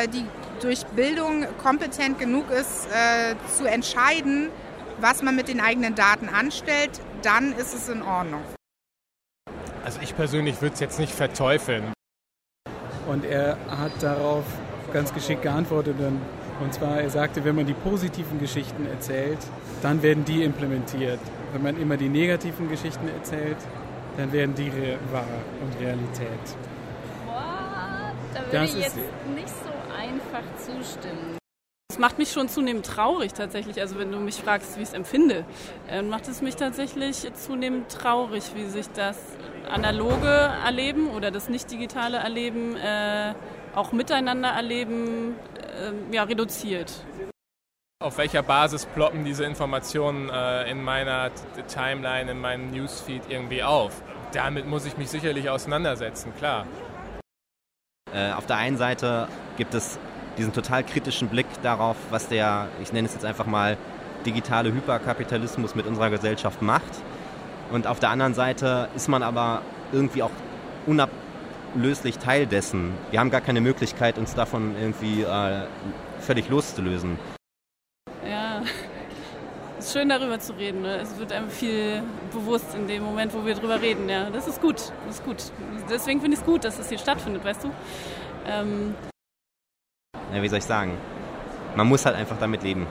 Bildung kompetent genug ist, zu entscheiden, was man mit den eigenen Daten anstellt, dann ist es in Ordnung. Also ich persönlich würde es jetzt nicht verteufeln. Und er hat darauf ganz geschickt geantwortet. Und zwar, er sagte, wenn man die positiven Geschichten erzählt, dann werden die implementiert. Wenn man immer die negativen Geschichten erzählt, dann werden die wahr und Realität. Boah, da würde ich jetzt nicht so einfach zustimmen. Das macht mich schon zunehmend traurig tatsächlich. Also wenn du mich fragst, wie ich es empfinde, macht es mich tatsächlich zunehmend traurig, wie sich das analoge Erleben oder das nicht-digitale Erleben, auch miteinander erleben, reduziert. Auf welcher Basis ploppen diese Informationen in meiner Timeline, in meinem Newsfeed irgendwie auf? Damit muss ich mich sicherlich auseinandersetzen, klar. Auf der einen Seite gibt es diesen total kritischen Blick darauf, was der, ich nenne es jetzt einfach mal, digitale Hyperkapitalismus mit unserer Gesellschaft macht. Und auf der anderen Seite ist man aber irgendwie auch unablöslich Teil dessen. Wir haben gar keine Möglichkeit, uns davon irgendwie völlig loszulösen. Ja, es ist schön darüber zu reden. Ne? Es wird einem viel bewusst in dem Moment, wo wir drüber reden. Ja, das ist gut. Das ist gut. Deswegen finde ich es gut, dass es hier stattfindet, weißt du? Ja, wie soll ich sagen? Man muss halt einfach damit leben.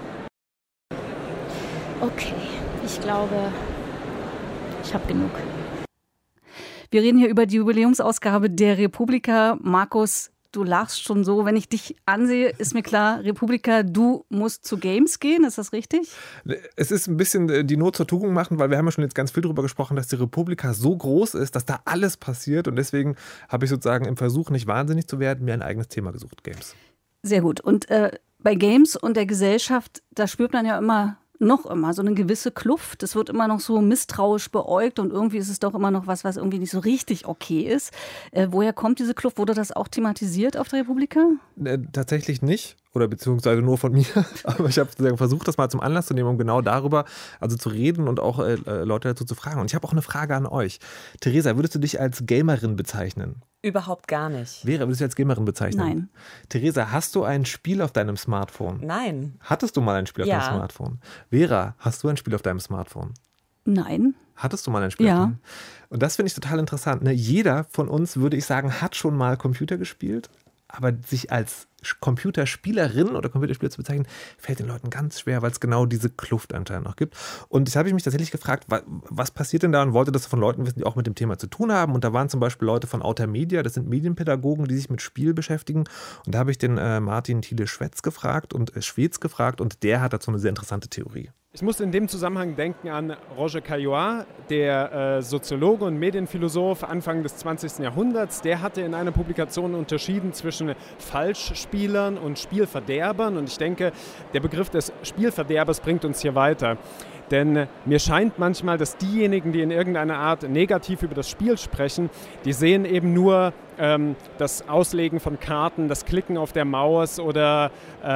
Okay, ich glaube, ich habe genug. Wir reden hier über die Jubiläumsausgabe der Republika. Markus, du lachst schon so. Wenn ich dich ansehe, ist mir klar, Republika, du musst zu Games gehen. Ist das richtig? Es ist ein bisschen die Not zur Tugend machen, weil wir haben ja schon jetzt ganz viel darüber gesprochen, dass die Republika so groß ist, dass da alles passiert. Und deswegen habe ich sozusagen im Versuch, nicht wahnsinnig zu werden, mir ein eigenes Thema gesucht, Games. Sehr gut. Und bei Games und der Gesellschaft, da spürt man ja noch immer so eine gewisse Kluft. Es wird immer noch so misstrauisch beäugt und irgendwie ist es doch immer noch was irgendwie nicht so richtig okay ist. Woher kommt diese Kluft? Wurde das auch thematisiert auf der Republika? Tatsächlich nicht. Oder beziehungsweise nur von mir. Aber ich habe versucht, das mal zum Anlass zu nehmen, um genau darüber zu reden und auch Leute dazu zu fragen. Und ich habe auch eine Frage an euch. Theresa, würdest du dich als Gamerin bezeichnen? Überhaupt gar nicht. Vera, würdest du dich als Gamerin bezeichnen? Nein. Theresa, hast du ein Spiel auf deinem Smartphone? Nein. Hattest du mal ein Spiel auf deinem Smartphone? Vera, hast du ein Spiel auf deinem Smartphone? Nein. Hattest du mal ein Spiel? Ja. Und das finde ich total interessant. Ne? Jeder von uns, würde ich sagen, hat schon mal Computer gespielt. Aber sich als Computerspielerin oder Computerspieler zu bezeichnen, fällt den Leuten ganz schwer, weil es genau diese Kluft anscheinend noch gibt. Und jetzt habe ich mich tatsächlich gefragt, was passiert denn da, und wollte das von Leuten wissen, die auch mit dem Thema zu tun haben. Und da waren zum Beispiel Leute von Outer Media, das sind Medienpädagogen, die sich mit Spiel beschäftigen. Und da habe ich den Martin Thiele-Schwetz gefragt und der hat dazu eine sehr interessante Theorie. Ich muss in dem Zusammenhang denken an Roger Caillois, der Soziologe und Medienphilosoph Anfang des 20. Jahrhunderts. Der hatte in einer Publikation unterschieden zwischen Falschspielern und Spielverderbern. Und ich denke, der Begriff des Spielverderbers bringt uns hier weiter. Denn mir scheint manchmal, dass diejenigen, die in irgendeiner Art negativ über das Spiel sprechen, die sehen eben nur das Auslegen von Karten, das Klicken auf der Maus oder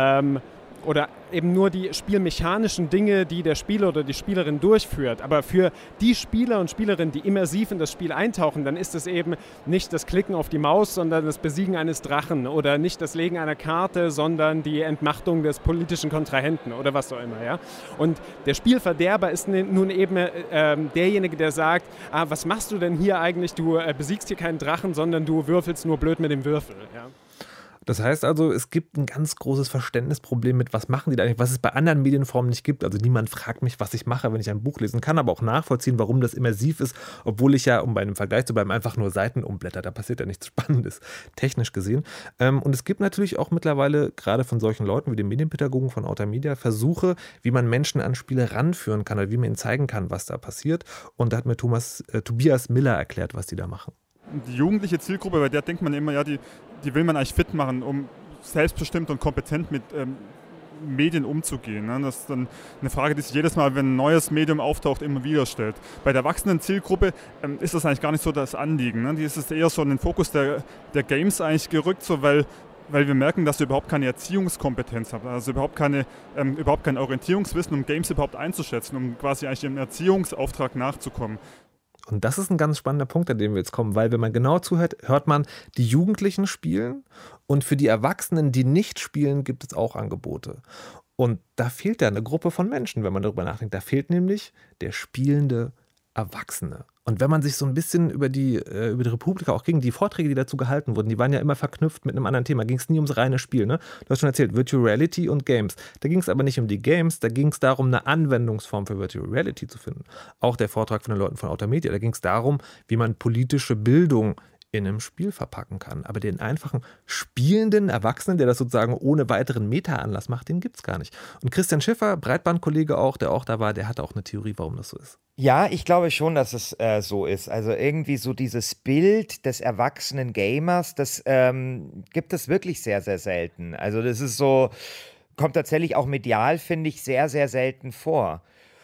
eben nur die spielmechanischen Dinge, die der Spieler oder die Spielerin durchführt. Aber für die Spieler und Spielerinnen, die immersiv in das Spiel eintauchen, dann ist es eben nicht das Klicken auf die Maus, sondern das Besiegen eines Drachen oder nicht das Legen einer Karte, sondern die Entmachtung des politischen Kontrahenten oder was auch immer. Ja? Und der Spielverderber ist nun eben derjenige, der sagt, was machst du denn hier eigentlich? Du besiegst hier keinen Drachen, sondern du würfelst nur blöd mit dem Würfel. Ja? Das heißt also, es gibt ein ganz großes Verständnisproblem mit, was machen die da eigentlich, was es bei anderen Medienformen nicht gibt. Also niemand fragt mich, was ich mache, wenn ich ein Buch lesen kann, aber auch nachvollziehen, warum das immersiv ist, obwohl ich ja, um bei einem Vergleich zu bleiben, einfach nur Seiten umblätter. Da passiert ja nichts Spannendes, technisch gesehen. Und es gibt natürlich auch mittlerweile, gerade von solchen Leuten wie den Medienpädagogen von Outer Media, Versuche, wie man Menschen an Spiele ranführen kann oder wie man ihnen zeigen kann, was da passiert. Und da hat mir Tobias Miller erklärt, was die da machen. Die jugendliche Zielgruppe, bei der denkt man immer, ja, die will man eigentlich fit machen, um selbstbestimmt und kompetent mit Medien umzugehen. Ne? Das ist dann eine Frage, die sich jedes Mal, wenn ein neues Medium auftaucht, immer wieder stellt. Bei der erwachsenen Zielgruppe ist das eigentlich gar nicht so das Anliegen. Ne? Die ist es eher so in den Fokus der Games eigentlich gerückt, so weil wir merken, dass wir überhaupt keine Erziehungskompetenz haben, also überhaupt kein Orientierungswissen, um Games überhaupt einzuschätzen, um quasi eigentlich dem Erziehungsauftrag nachzukommen. Und das ist ein ganz spannender Punkt, an dem wir jetzt kommen, weil wenn man genau zuhört, hört man, die Jugendlichen spielen und für die Erwachsenen, die nicht spielen, gibt es auch Angebote. Und da fehlt ja eine Gruppe von Menschen, wenn man darüber nachdenkt. Da fehlt nämlich der spielende Erwachsene. Und wenn man sich so ein bisschen über die Republika auch ging, die Vorträge, die dazu gehalten wurden, die waren ja immer verknüpft mit einem anderen Thema. Ging es nie ums reine Spiel. Ne? Du hast schon erzählt, Virtual Reality und Games. Da ging es aber nicht um die Games, da ging es darum, eine Anwendungsform für Virtual Reality zu finden. Auch der Vortrag von den Leuten von Outer Media, da ging es darum, wie man politische Bildung in einem Spiel verpacken kann. Aber den einfachen spielenden Erwachsenen, der das sozusagen ohne weiteren Meta-Anlass macht, den gibt es gar nicht. Und Christian Schiffer, Breitbandkollege auch, der auch da war, der hatte auch eine Theorie, warum das so ist. Ja, ich glaube schon, dass es so ist. Also irgendwie so dieses Bild des erwachsenen Gamers, das gibt es wirklich sehr, sehr selten. Also das ist so, kommt tatsächlich auch medial, finde ich, sehr, sehr selten vor.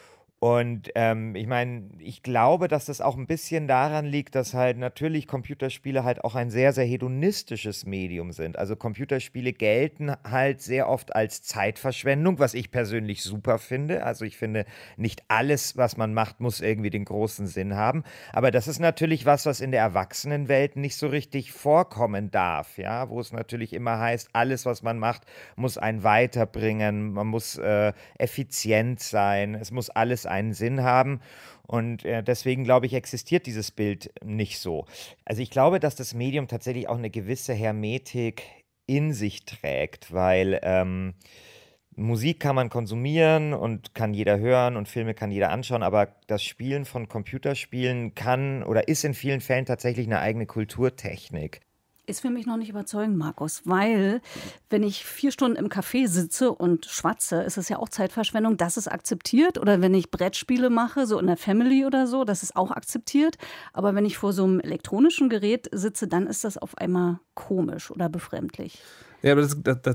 Und ich meine, ich glaube, dass das auch ein bisschen daran liegt, dass halt natürlich Computerspiele halt auch ein sehr, sehr hedonistisches Medium sind. Also Computerspiele gelten halt sehr oft als Zeitverschwendung, was ich persönlich super finde. Also ich finde, nicht alles, was man macht, muss irgendwie den großen Sinn haben. Aber das ist natürlich was in der Erwachsenenwelt nicht so richtig vorkommen darf, ja, wo es natürlich immer heißt, alles, was man macht, muss einen weiterbringen, man muss effizient sein, es muss alles einen Sinn haben und deswegen glaube ich, existiert dieses Bild nicht so. Also ich glaube, dass das Medium tatsächlich auch eine gewisse Hermetik in sich trägt, weil Musik kann man konsumieren und kann jeder hören und Filme kann jeder anschauen, aber das Spielen von Computerspielen kann oder ist in vielen Fällen tatsächlich eine eigene Kulturtechnik. Ist für mich noch nicht überzeugend, Markus, weil wenn ich 4 Stunden im Café sitze und schwatze, ist es ja auch Zeitverschwendung, das ist akzeptiert. Oder wenn ich Brettspiele mache, so in der Family oder so, das ist auch akzeptiert. Aber wenn ich vor so einem elektronischen Gerät sitze, dann ist das auf einmal komisch oder befremdlich. Ja, aber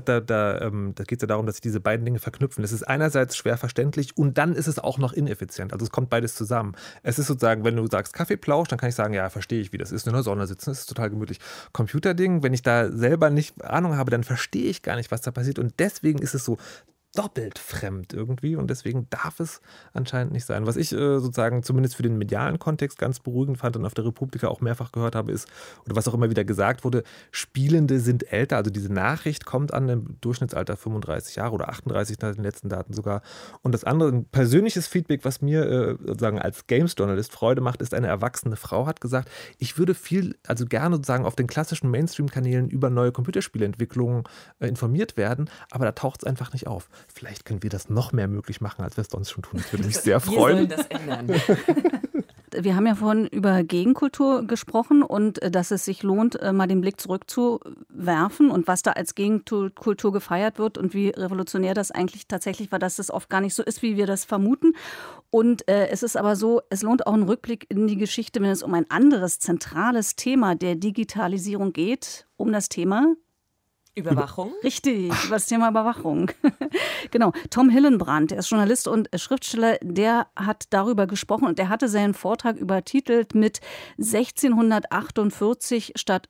da geht es ja darum, dass sich diese beiden Dinge verknüpfen. Das ist einerseits schwer verständlich und dann ist es auch noch ineffizient. Also es kommt beides zusammen. Es ist sozusagen, wenn du sagst Kaffeeplausch, dann kann ich sagen, ja, verstehe ich, wie das ist, in der Sonne sitzen, das ist total gemütlich. Computerding, wenn ich da selber nicht Ahnung habe, dann verstehe ich gar nicht, was da passiert. Und deswegen ist es so doppelt fremd irgendwie und deswegen darf es anscheinend nicht sein. Was ich sozusagen zumindest für den medialen Kontext ganz beruhigend fand und auf der Republika auch mehrfach gehört habe, ist, oder was auch immer wieder gesagt wurde, Spielende sind älter. Also diese Nachricht kommt an im Durchschnittsalter 35 Jahre oder 38 nach den letzten Daten sogar. Und das andere, ein persönliches Feedback, was mir sozusagen als Games-Journalist Freude macht, ist, eine erwachsene Frau hat gesagt, ich würde gerne sozusagen auf den klassischen Mainstream-Kanälen über neue Computerspielentwicklungen informiert werden, aber da taucht es einfach nicht auf. Vielleicht können wir das noch mehr möglich machen, als wir es sonst schon tun. Das würde mich sehr freuen. Wir sollen das ändern. gesagt, wir haben ja vorhin über Gegenkultur gesprochen und dass es sich lohnt, mal den Blick zurückzuwerfen und was da als Gegenkultur gefeiert wird und wie revolutionär das eigentlich tatsächlich war, dass es oft gar nicht so ist, wie wir das vermuten. Und es ist aber so, es lohnt auch einen Rückblick in die Geschichte, wenn es um ein anderes zentrales Thema der Digitalisierung geht, um das Thema Überwachung? Richtig, über das Thema Überwachung. Genau. Tom Hillenbrand, der ist Journalist und Schriftsteller, der hat darüber gesprochen und der hatte seinen Vortrag übertitelt mit 1648 statt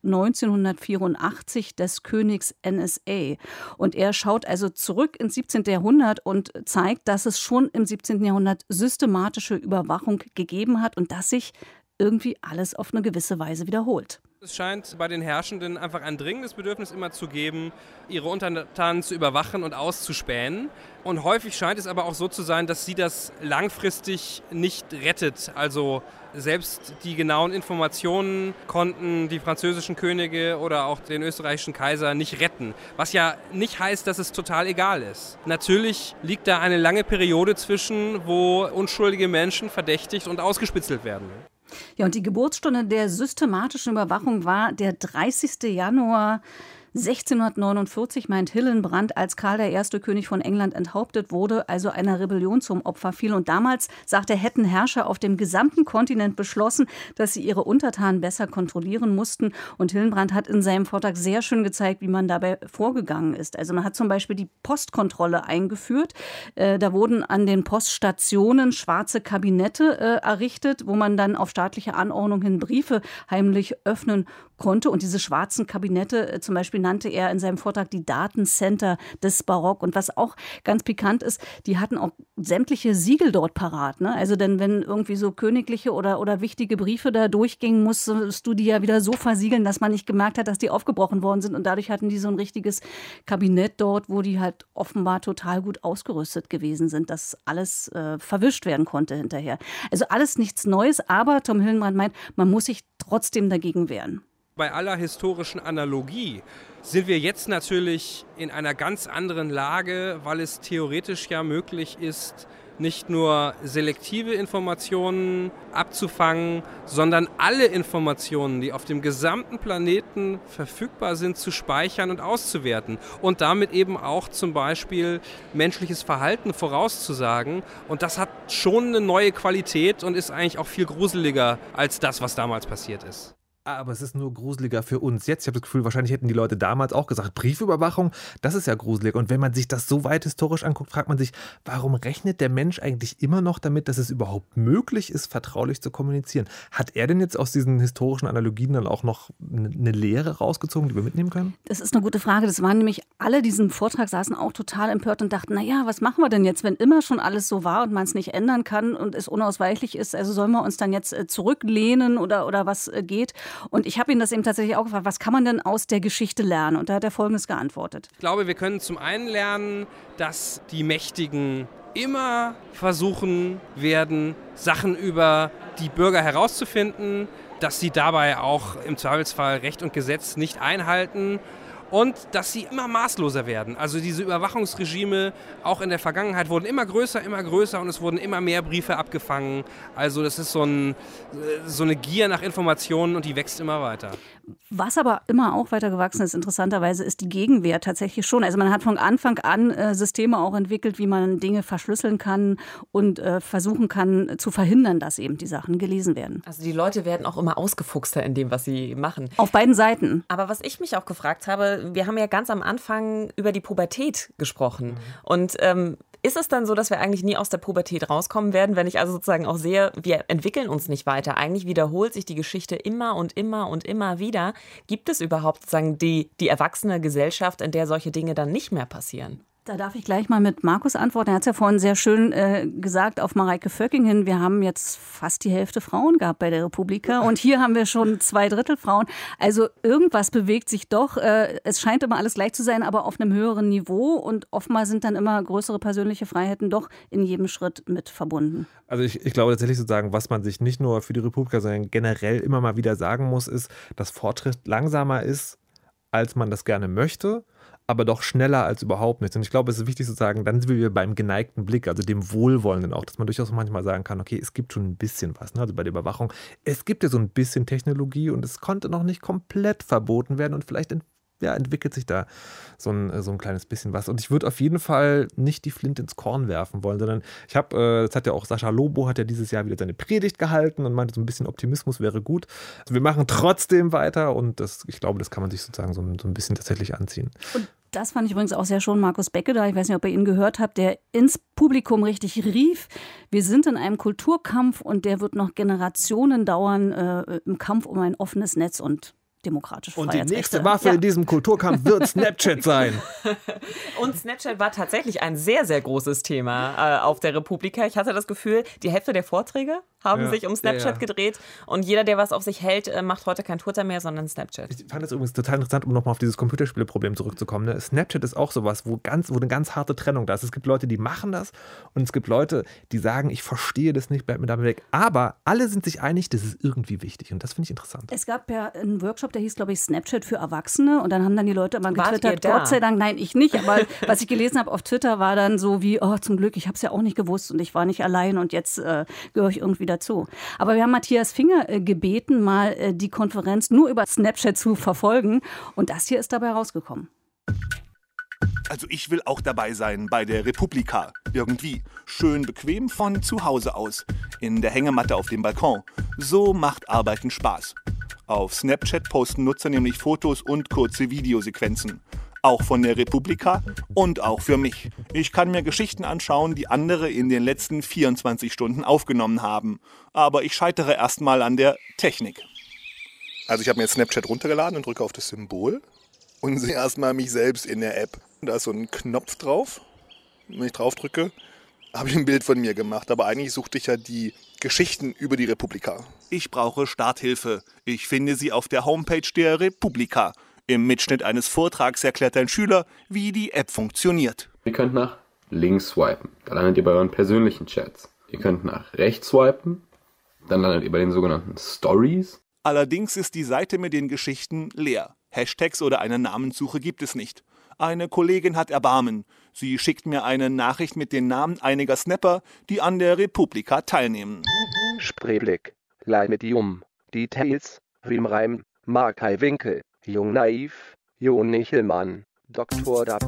1984 des Königs NSA. Und er schaut also zurück ins 17. Jahrhundert und zeigt, dass es schon im 17. Jahrhundert systematische Überwachung gegeben hat und dass sich irgendwie alles auf eine gewisse Weise wiederholt. Es scheint bei den Herrschenden einfach ein dringendes Bedürfnis immer zu geben, ihre Untertanen zu überwachen und auszuspähen. Und häufig scheint es aber auch so zu sein, dass sie das langfristig nicht rettet. Also selbst die genauen Informationen konnten die französischen Könige oder auch den österreichischen Kaiser nicht retten. Was ja nicht heißt, dass es total egal ist. Natürlich liegt da eine lange Periode zwischen, wo unschuldige Menschen verdächtigt und ausgespitzelt werden. Ja, und die Geburtsstunde der systematischen Überwachung war der 30. Januar 1649, meint Hillenbrand, als Karl I., König von England, enthauptet wurde, also einer Rebellion zum Opfer fiel. Und damals, sagt er, hätten Herrscher auf dem gesamten Kontinent beschlossen, dass sie ihre Untertanen besser kontrollieren mussten. Und Hillenbrand hat in seinem Vortrag sehr schön gezeigt, wie man dabei vorgegangen ist. Also man hat zum Beispiel die Postkontrolle eingeführt. Da wurden an den Poststationen schwarze Kabinette errichtet, wo man dann auf staatliche Anordnung hin Briefe heimlich öffnen konnte. Und diese schwarzen Kabinette, zum Beispiel nannte er in seinem Vortrag die Datencenter des Barock. Und was auch ganz pikant ist, die hatten auch sämtliche Siegel dort parat. Ne? Also denn wenn irgendwie so königliche oder wichtige Briefe da durchgingen, musstest du die ja wieder so versiegeln, dass man nicht gemerkt hat, dass die aufgebrochen worden sind. Und dadurch hatten die so ein richtiges Kabinett dort, wo die halt offenbar total gut ausgerüstet gewesen sind, dass alles verwischt werden konnte hinterher. Also alles nichts Neues, aber Tom Hillenbrand meint, man muss sich trotzdem dagegen wehren. Bei aller historischen Analogie sind wir jetzt natürlich in einer ganz anderen Lage, weil es theoretisch ja möglich ist, nicht nur selektive Informationen abzufangen, sondern alle Informationen, die auf dem gesamten Planeten verfügbar sind, zu speichern und auszuwerten und damit eben auch zum Beispiel menschliches Verhalten vorauszusagen. Und das hat schon eine neue Qualität und ist eigentlich auch viel gruseliger als das, was damals passiert ist. Aber es ist nur gruseliger für uns jetzt. Ich habe das Gefühl, wahrscheinlich hätten die Leute damals auch gesagt, Briefüberwachung, das ist ja gruselig. Und wenn man sich das so weit historisch anguckt, fragt man sich, warum rechnet der Mensch eigentlich immer noch damit, dass es überhaupt möglich ist, vertraulich zu kommunizieren? Hat er denn jetzt aus diesen historischen Analogien dann auch noch eine Lehre rausgezogen, die wir mitnehmen können? Das ist eine gute Frage. Das waren nämlich alle, die diesen Vortrag saßen, auch total empört und dachten, naja, was machen wir denn jetzt, wenn immer schon alles so war und man es nicht ändern kann und es unausweichlich ist? Also sollen wir uns dann jetzt zurücklehnen oder was geht? Und ich habe ihn das eben tatsächlich auch gefragt, was kann man denn aus der Geschichte lernen? Und da hat er Folgendes geantwortet. Ich glaube, wir können zum einen lernen, dass die Mächtigen immer versuchen werden, Sachen über die Bürger herauszufinden, dass sie dabei auch im Zweifelsfall Recht und Gesetz nicht einhalten. Und dass sie immer maßloser werden. Also diese Überwachungsregime auch in der Vergangenheit wurden immer größer und es wurden immer mehr Briefe abgefangen. Also das ist so eine Gier nach Informationen und die wächst immer weiter. Was aber immer auch weiter gewachsen ist, interessanterweise, ist die Gegenwehr tatsächlich schon. Also man hat von Anfang an Systeme auch entwickelt, wie man Dinge verschlüsseln kann und versuchen kann zu verhindern, dass eben die Sachen gelesen werden. Also die Leute werden auch immer ausgefuchster in dem, was sie machen. Auf beiden Seiten. Aber was ich mich auch gefragt habe, wir haben ja ganz am Anfang über die Pubertät gesprochen. Mhm. Und ist es dann so, dass wir eigentlich nie aus der Pubertät rauskommen werden, wenn ich also sozusagen auch sehe, wir entwickeln uns nicht weiter. Eigentlich wiederholt sich die Geschichte immer und immer und immer wieder. Gibt es überhaupt sozusagen die erwachsene Gesellschaft, in der solche Dinge dann nicht mehr passieren? Da darf ich gleich mal mit Markus antworten. Er hat es ja vorhin sehr schön gesagt auf Mareike Völking hin. Wir haben jetzt fast die Hälfte Frauen gehabt bei der Republika und hier haben wir schon 2/3 Frauen. Also irgendwas bewegt sich doch. Es scheint immer alles gleich zu sein, aber auf einem höheren Niveau und oftmals sind dann immer größere persönliche Freiheiten doch in jedem Schritt mit verbunden. Also ich glaube tatsächlich sozusagen, was man sich nicht nur für die Republika, sondern generell immer mal wieder sagen muss, ist, dass Fortschritt langsamer ist, als man das gerne möchte. aber doch schneller als überhaupt nichts. Und ich glaube, es ist wichtig zu sagen, dann sind wir beim geneigten Blick, also dem Wohlwollenden auch, dass man durchaus manchmal sagen kann, okay, es gibt schon ein bisschen was, ne? Also bei der Überwachung. Es gibt ja so ein bisschen Technologie und es konnte noch nicht komplett verboten werden und vielleicht entwickelt sich da so ein kleines bisschen was. Und ich würde auf jeden Fall nicht die Flinte ins Korn werfen wollen, sondern das hat ja auch Sascha Lobo, hat ja dieses Jahr wieder seine Predigt gehalten und meinte, so ein bisschen Optimismus wäre gut. Also wir machen trotzdem weiter und ich glaube, das kann man sich sozusagen so ein bisschen tatsächlich anziehen. Und das fand ich übrigens auch sehr schön, Markus Becke da, ich weiß nicht, ob ihr ihn gehört habt, der ins Publikum richtig rief, wir sind in einem Kulturkampf und der wird noch Generationen dauern im Kampf um ein offenes Netz und demokratische Freiheitsrechte. Und die nächste Waffe in diesem Kulturkampf wird Snapchat sein. Und Snapchat war tatsächlich ein sehr, sehr großes Thema auf der Republika. Ich hatte das Gefühl, die Hälfte der Vorträge haben sich um Snapchat gedreht und jeder, der was auf sich hält, macht heute kein Twitter mehr, sondern Snapchat. Ich fand das übrigens total interessant, um nochmal auf dieses Computerspiele-Problem zurückzukommen. Ne? Snapchat ist auch sowas, wo eine ganz harte Trennung da ist. Es gibt Leute, die machen das und es gibt Leute, die sagen, ich verstehe das nicht, bleib mir damit weg. Aber alle sind sich einig, das ist irgendwie wichtig und das finde ich interessant. Es gab ja einen Workshop, der hieß, glaube ich, Snapchat für Erwachsene und dann haben dann die Leute immer getwittert, Gott sei Dank, nein, ich nicht, aber was ich gelesen habe auf Twitter war dann so wie, oh, zum Glück, ich habe es ja auch nicht gewusst und ich war nicht allein und jetzt gehöre ich irgendwie dazu. Aber wir haben Matthias Finger gebeten, mal die Konferenz nur über Snapchat zu verfolgen und das hier ist dabei rausgekommen. Also ich will auch dabei sein bei der Republika. Irgendwie. Schön bequem von zu Hause aus. In der Hängematte auf dem Balkon. So macht Arbeiten Spaß. Auf Snapchat posten Nutzer nämlich Fotos und kurze Videosequenzen. Auch von der Republika und auch für mich. Ich kann mir Geschichten anschauen, die andere in den letzten 24 Stunden aufgenommen haben. Aber ich scheitere erstmal an der Technik. Also ich habe mir jetzt Snapchat runtergeladen und drücke auf das Symbol und sehe erstmal mich selbst in der App. Da ist so ein Knopf drauf. Wenn ich drauf drücke, habe ich ein Bild von mir gemacht. Aber eigentlich suchte ich ja die Geschichten über die Republika. Ich brauche Starthilfe. Ich finde sie auf der Homepage der Republika. Im Mitschnitt eines Vortrags erklärt ein Schüler, wie die App funktioniert. Ihr könnt nach links swipen, da landet ihr bei euren persönlichen Chats. Ihr könnt nach rechts swipen, dann landet ihr bei den sogenannten Stories. Allerdings ist die Seite mit den Geschichten leer. Hashtags oder eine Namenssuche gibt es nicht. Eine Kollegin hat Erbarmen. Sie schickt mir eine Nachricht mit den Namen einiger Snapper, die an der Republika teilnehmen. Spreeblick, Leimedium, Details, Wimreim, Markai Winkel, Jung Naiv, Jon Nichelmann, Dr. Dab.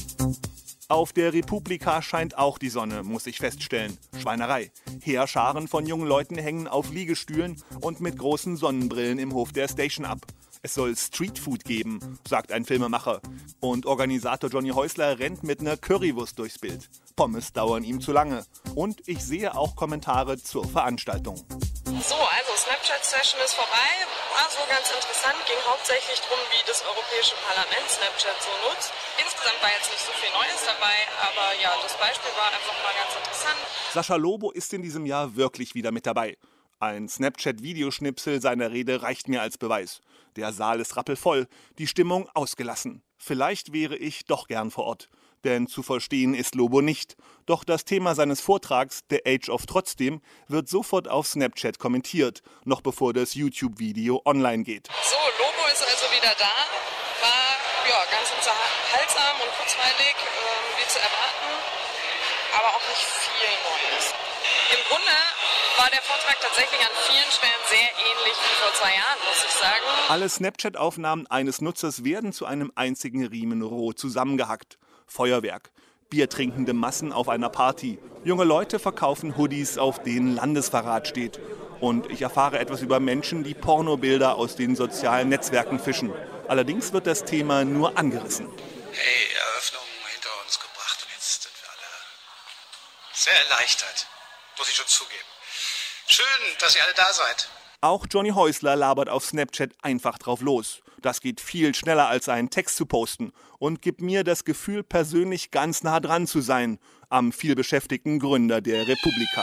Auf der Republika scheint auch die Sonne, muss ich feststellen. Schweinerei. Heerscharen von jungen Leuten hängen auf Liegestühlen und mit großen Sonnenbrillen im Hof der Station ab. Es soll Streetfood geben, sagt ein Filmemacher. Und Organisator Johnny Häusler rennt mit einer Currywurst durchs Bild. Pommes dauern ihm zu lange. Und ich sehe auch Kommentare zur Veranstaltung. So, also Snapchat-Session ist vorbei. War so ganz interessant. Ging hauptsächlich darum, wie das Europäische Parlament Snapchat so nutzt. Insgesamt war jetzt nicht so viel Neues dabei, aber ja, das Beispiel war einfach mal ganz interessant. Sascha Lobo ist in diesem Jahr wirklich wieder mit dabei. Ein Snapchat-Videoschnipsel seiner Rede reicht mir als Beweis. Der Saal ist rappelvoll, die Stimmung ausgelassen. Vielleicht wäre ich doch gern vor Ort. Denn zu verstehen ist Lobo nicht. Doch das Thema seines Vortrags, The Age of Trotzdem, wird sofort auf Snapchat kommentiert, noch bevor das YouTube-Video online geht. So, Lobo ist also wieder da. War ja, ganz unterhaltsam und kurzweilig, wie zu erwarten, aber auch nicht viel Neues. Im Grunde war der Vortrag tatsächlich an vielen Stellen sehr ähnlich wie vor 2 Jahren, muss ich sagen. Alle Snapchat-Aufnahmen eines Nutzers werden zu einem einzigen Riemen roh zusammengehackt. Feuerwerk, biertrinkende Massen auf einer Party, junge Leute verkaufen Hoodies, auf denen Landesverrat steht. Und ich erfahre etwas über Menschen, die Pornobilder aus den sozialen Netzwerken fischen. Allerdings wird das Thema nur angerissen. Hey, Eröffnung hinter uns gebracht und jetzt sind wir alle sehr erleichtert, muss ich schon zugeben. Schön, dass ihr alle da seid. Auch Johnny Häusler labert auf Snapchat einfach drauf los. Das geht viel schneller als einen Text zu posten und gibt mir das Gefühl, persönlich ganz nah dran zu sein am vielbeschäftigten Gründer der Republika.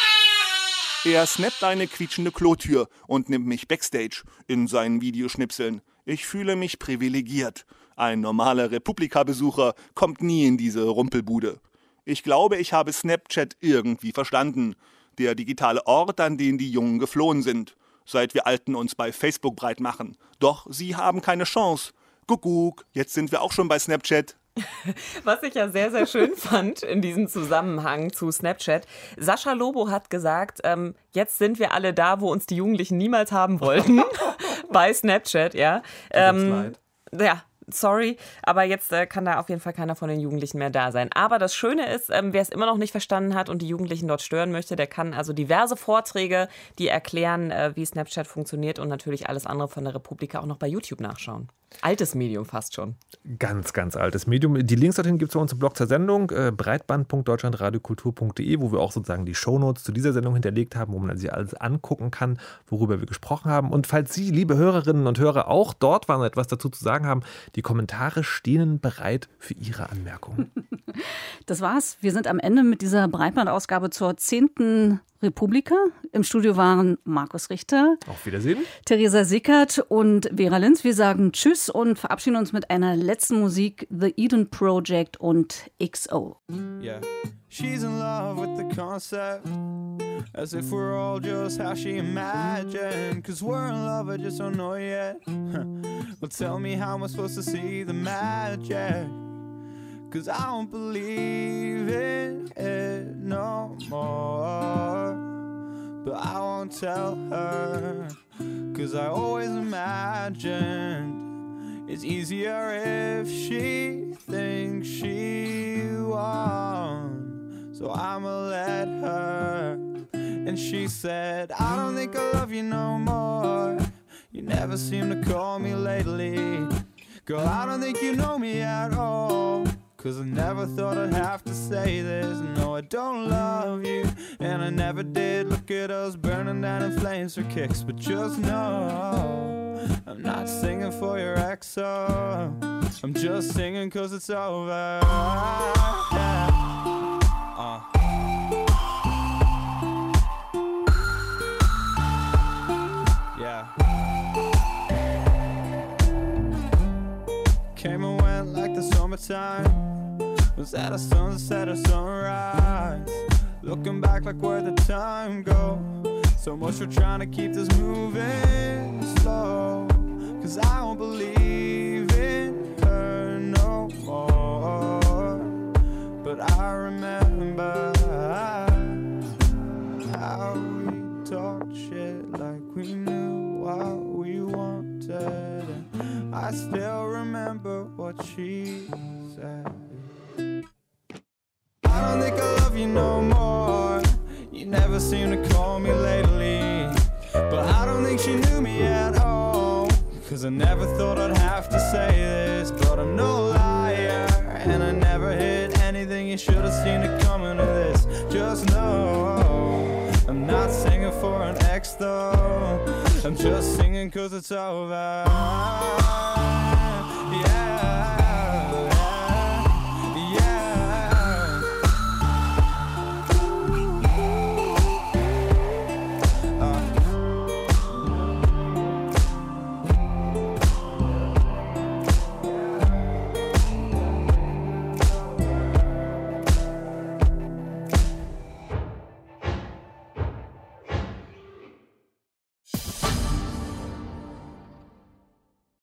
Er snappt eine quietschende Klotür und nimmt mich backstage in seinen Videoschnipseln. Ich fühle mich privilegiert. Ein normaler Republika-Besucher kommt nie in diese Rumpelbude. Ich glaube, ich habe Snapchat irgendwie verstanden. Der digitale Ort, an den die Jungen geflohen sind. Seit wir Alten uns bei Facebook breit machen. Doch sie haben keine Chance. Kuckuck, jetzt sind wir auch schon bei Snapchat. Was ich ja sehr, sehr schön fand in diesem Zusammenhang zu Snapchat. Sascha Lobo hat gesagt, jetzt sind wir alle da, wo uns die Jugendlichen niemals haben wollten. Bei Snapchat, ja. Ja. Sorry, aber jetzt kann da auf jeden Fall keiner von den Jugendlichen mehr da sein. Aber das Schöne ist, wer es immer noch nicht verstanden hat und die Jugendlichen dort stören möchte, der kann also diverse Vorträge, die erklären, wie Snapchat funktioniert und natürlich alles andere von der Republika auch noch bei YouTube nachschauen. Altes Medium fast schon. Ganz, ganz altes Medium. Die Links dorthin gibt es bei uns im Blog zur Sendung, breitband.deutschlandradiokultur.de, wo wir auch sozusagen die Shownotes zu dieser Sendung hinterlegt haben, wo man sich alles angucken kann, worüber wir gesprochen haben. Und falls Sie, liebe Hörerinnen und Hörer, auch dort waren und etwas dazu zu sagen haben, die Kommentare stehen bereit für Ihre Anmerkungen. Das war's. Wir sind am Ende mit dieser Breitbandausgabe zur 10. Republika. Im Studio waren Markus Richter, auf Wiedersehen, Theresa Sickert und Vera Linz. Wir sagen Tschüss und verabschieden uns mit einer letzten Musik, The Eden Project und XO. Yeah. She's in love with the concept, as if we're all just how she imagined. Cause we're in love, I just don't know yet. Well, tell me how am I supposed to see the magic? Cause I don't believe in it no more. But I won't tell her, cause I always imagined it's easier if she thinks she won. So I'ma let her. And she said, I don't think I love you no more. You never seem to call me lately. Girl, I don't think you know me at all. Cause I never thought I'd have to say this. No, I don't love you, and I never did. Look at us burning down in flames for kicks. But just know, I'm not singing for your XO. I'm just singing cause it's over. Yeah. Came and went like the summertime. Was at a sunset or sunrise. Looking back like where'd the time go? So much for trying to keep this moving slow. Cause I don't believe in her no more. But I remember how we talked shit like we knew what we wanted. And I still remember what she said. I don't think I love you no more. You never seem to call me lately. But I don't think she knew me at all. Cause I never thought I'd have to say this. But I'm no liar, and I never hid anything. You should have seen it coming to this. Just know, I'm not singing for an ex though. I'm just singing cause it's over.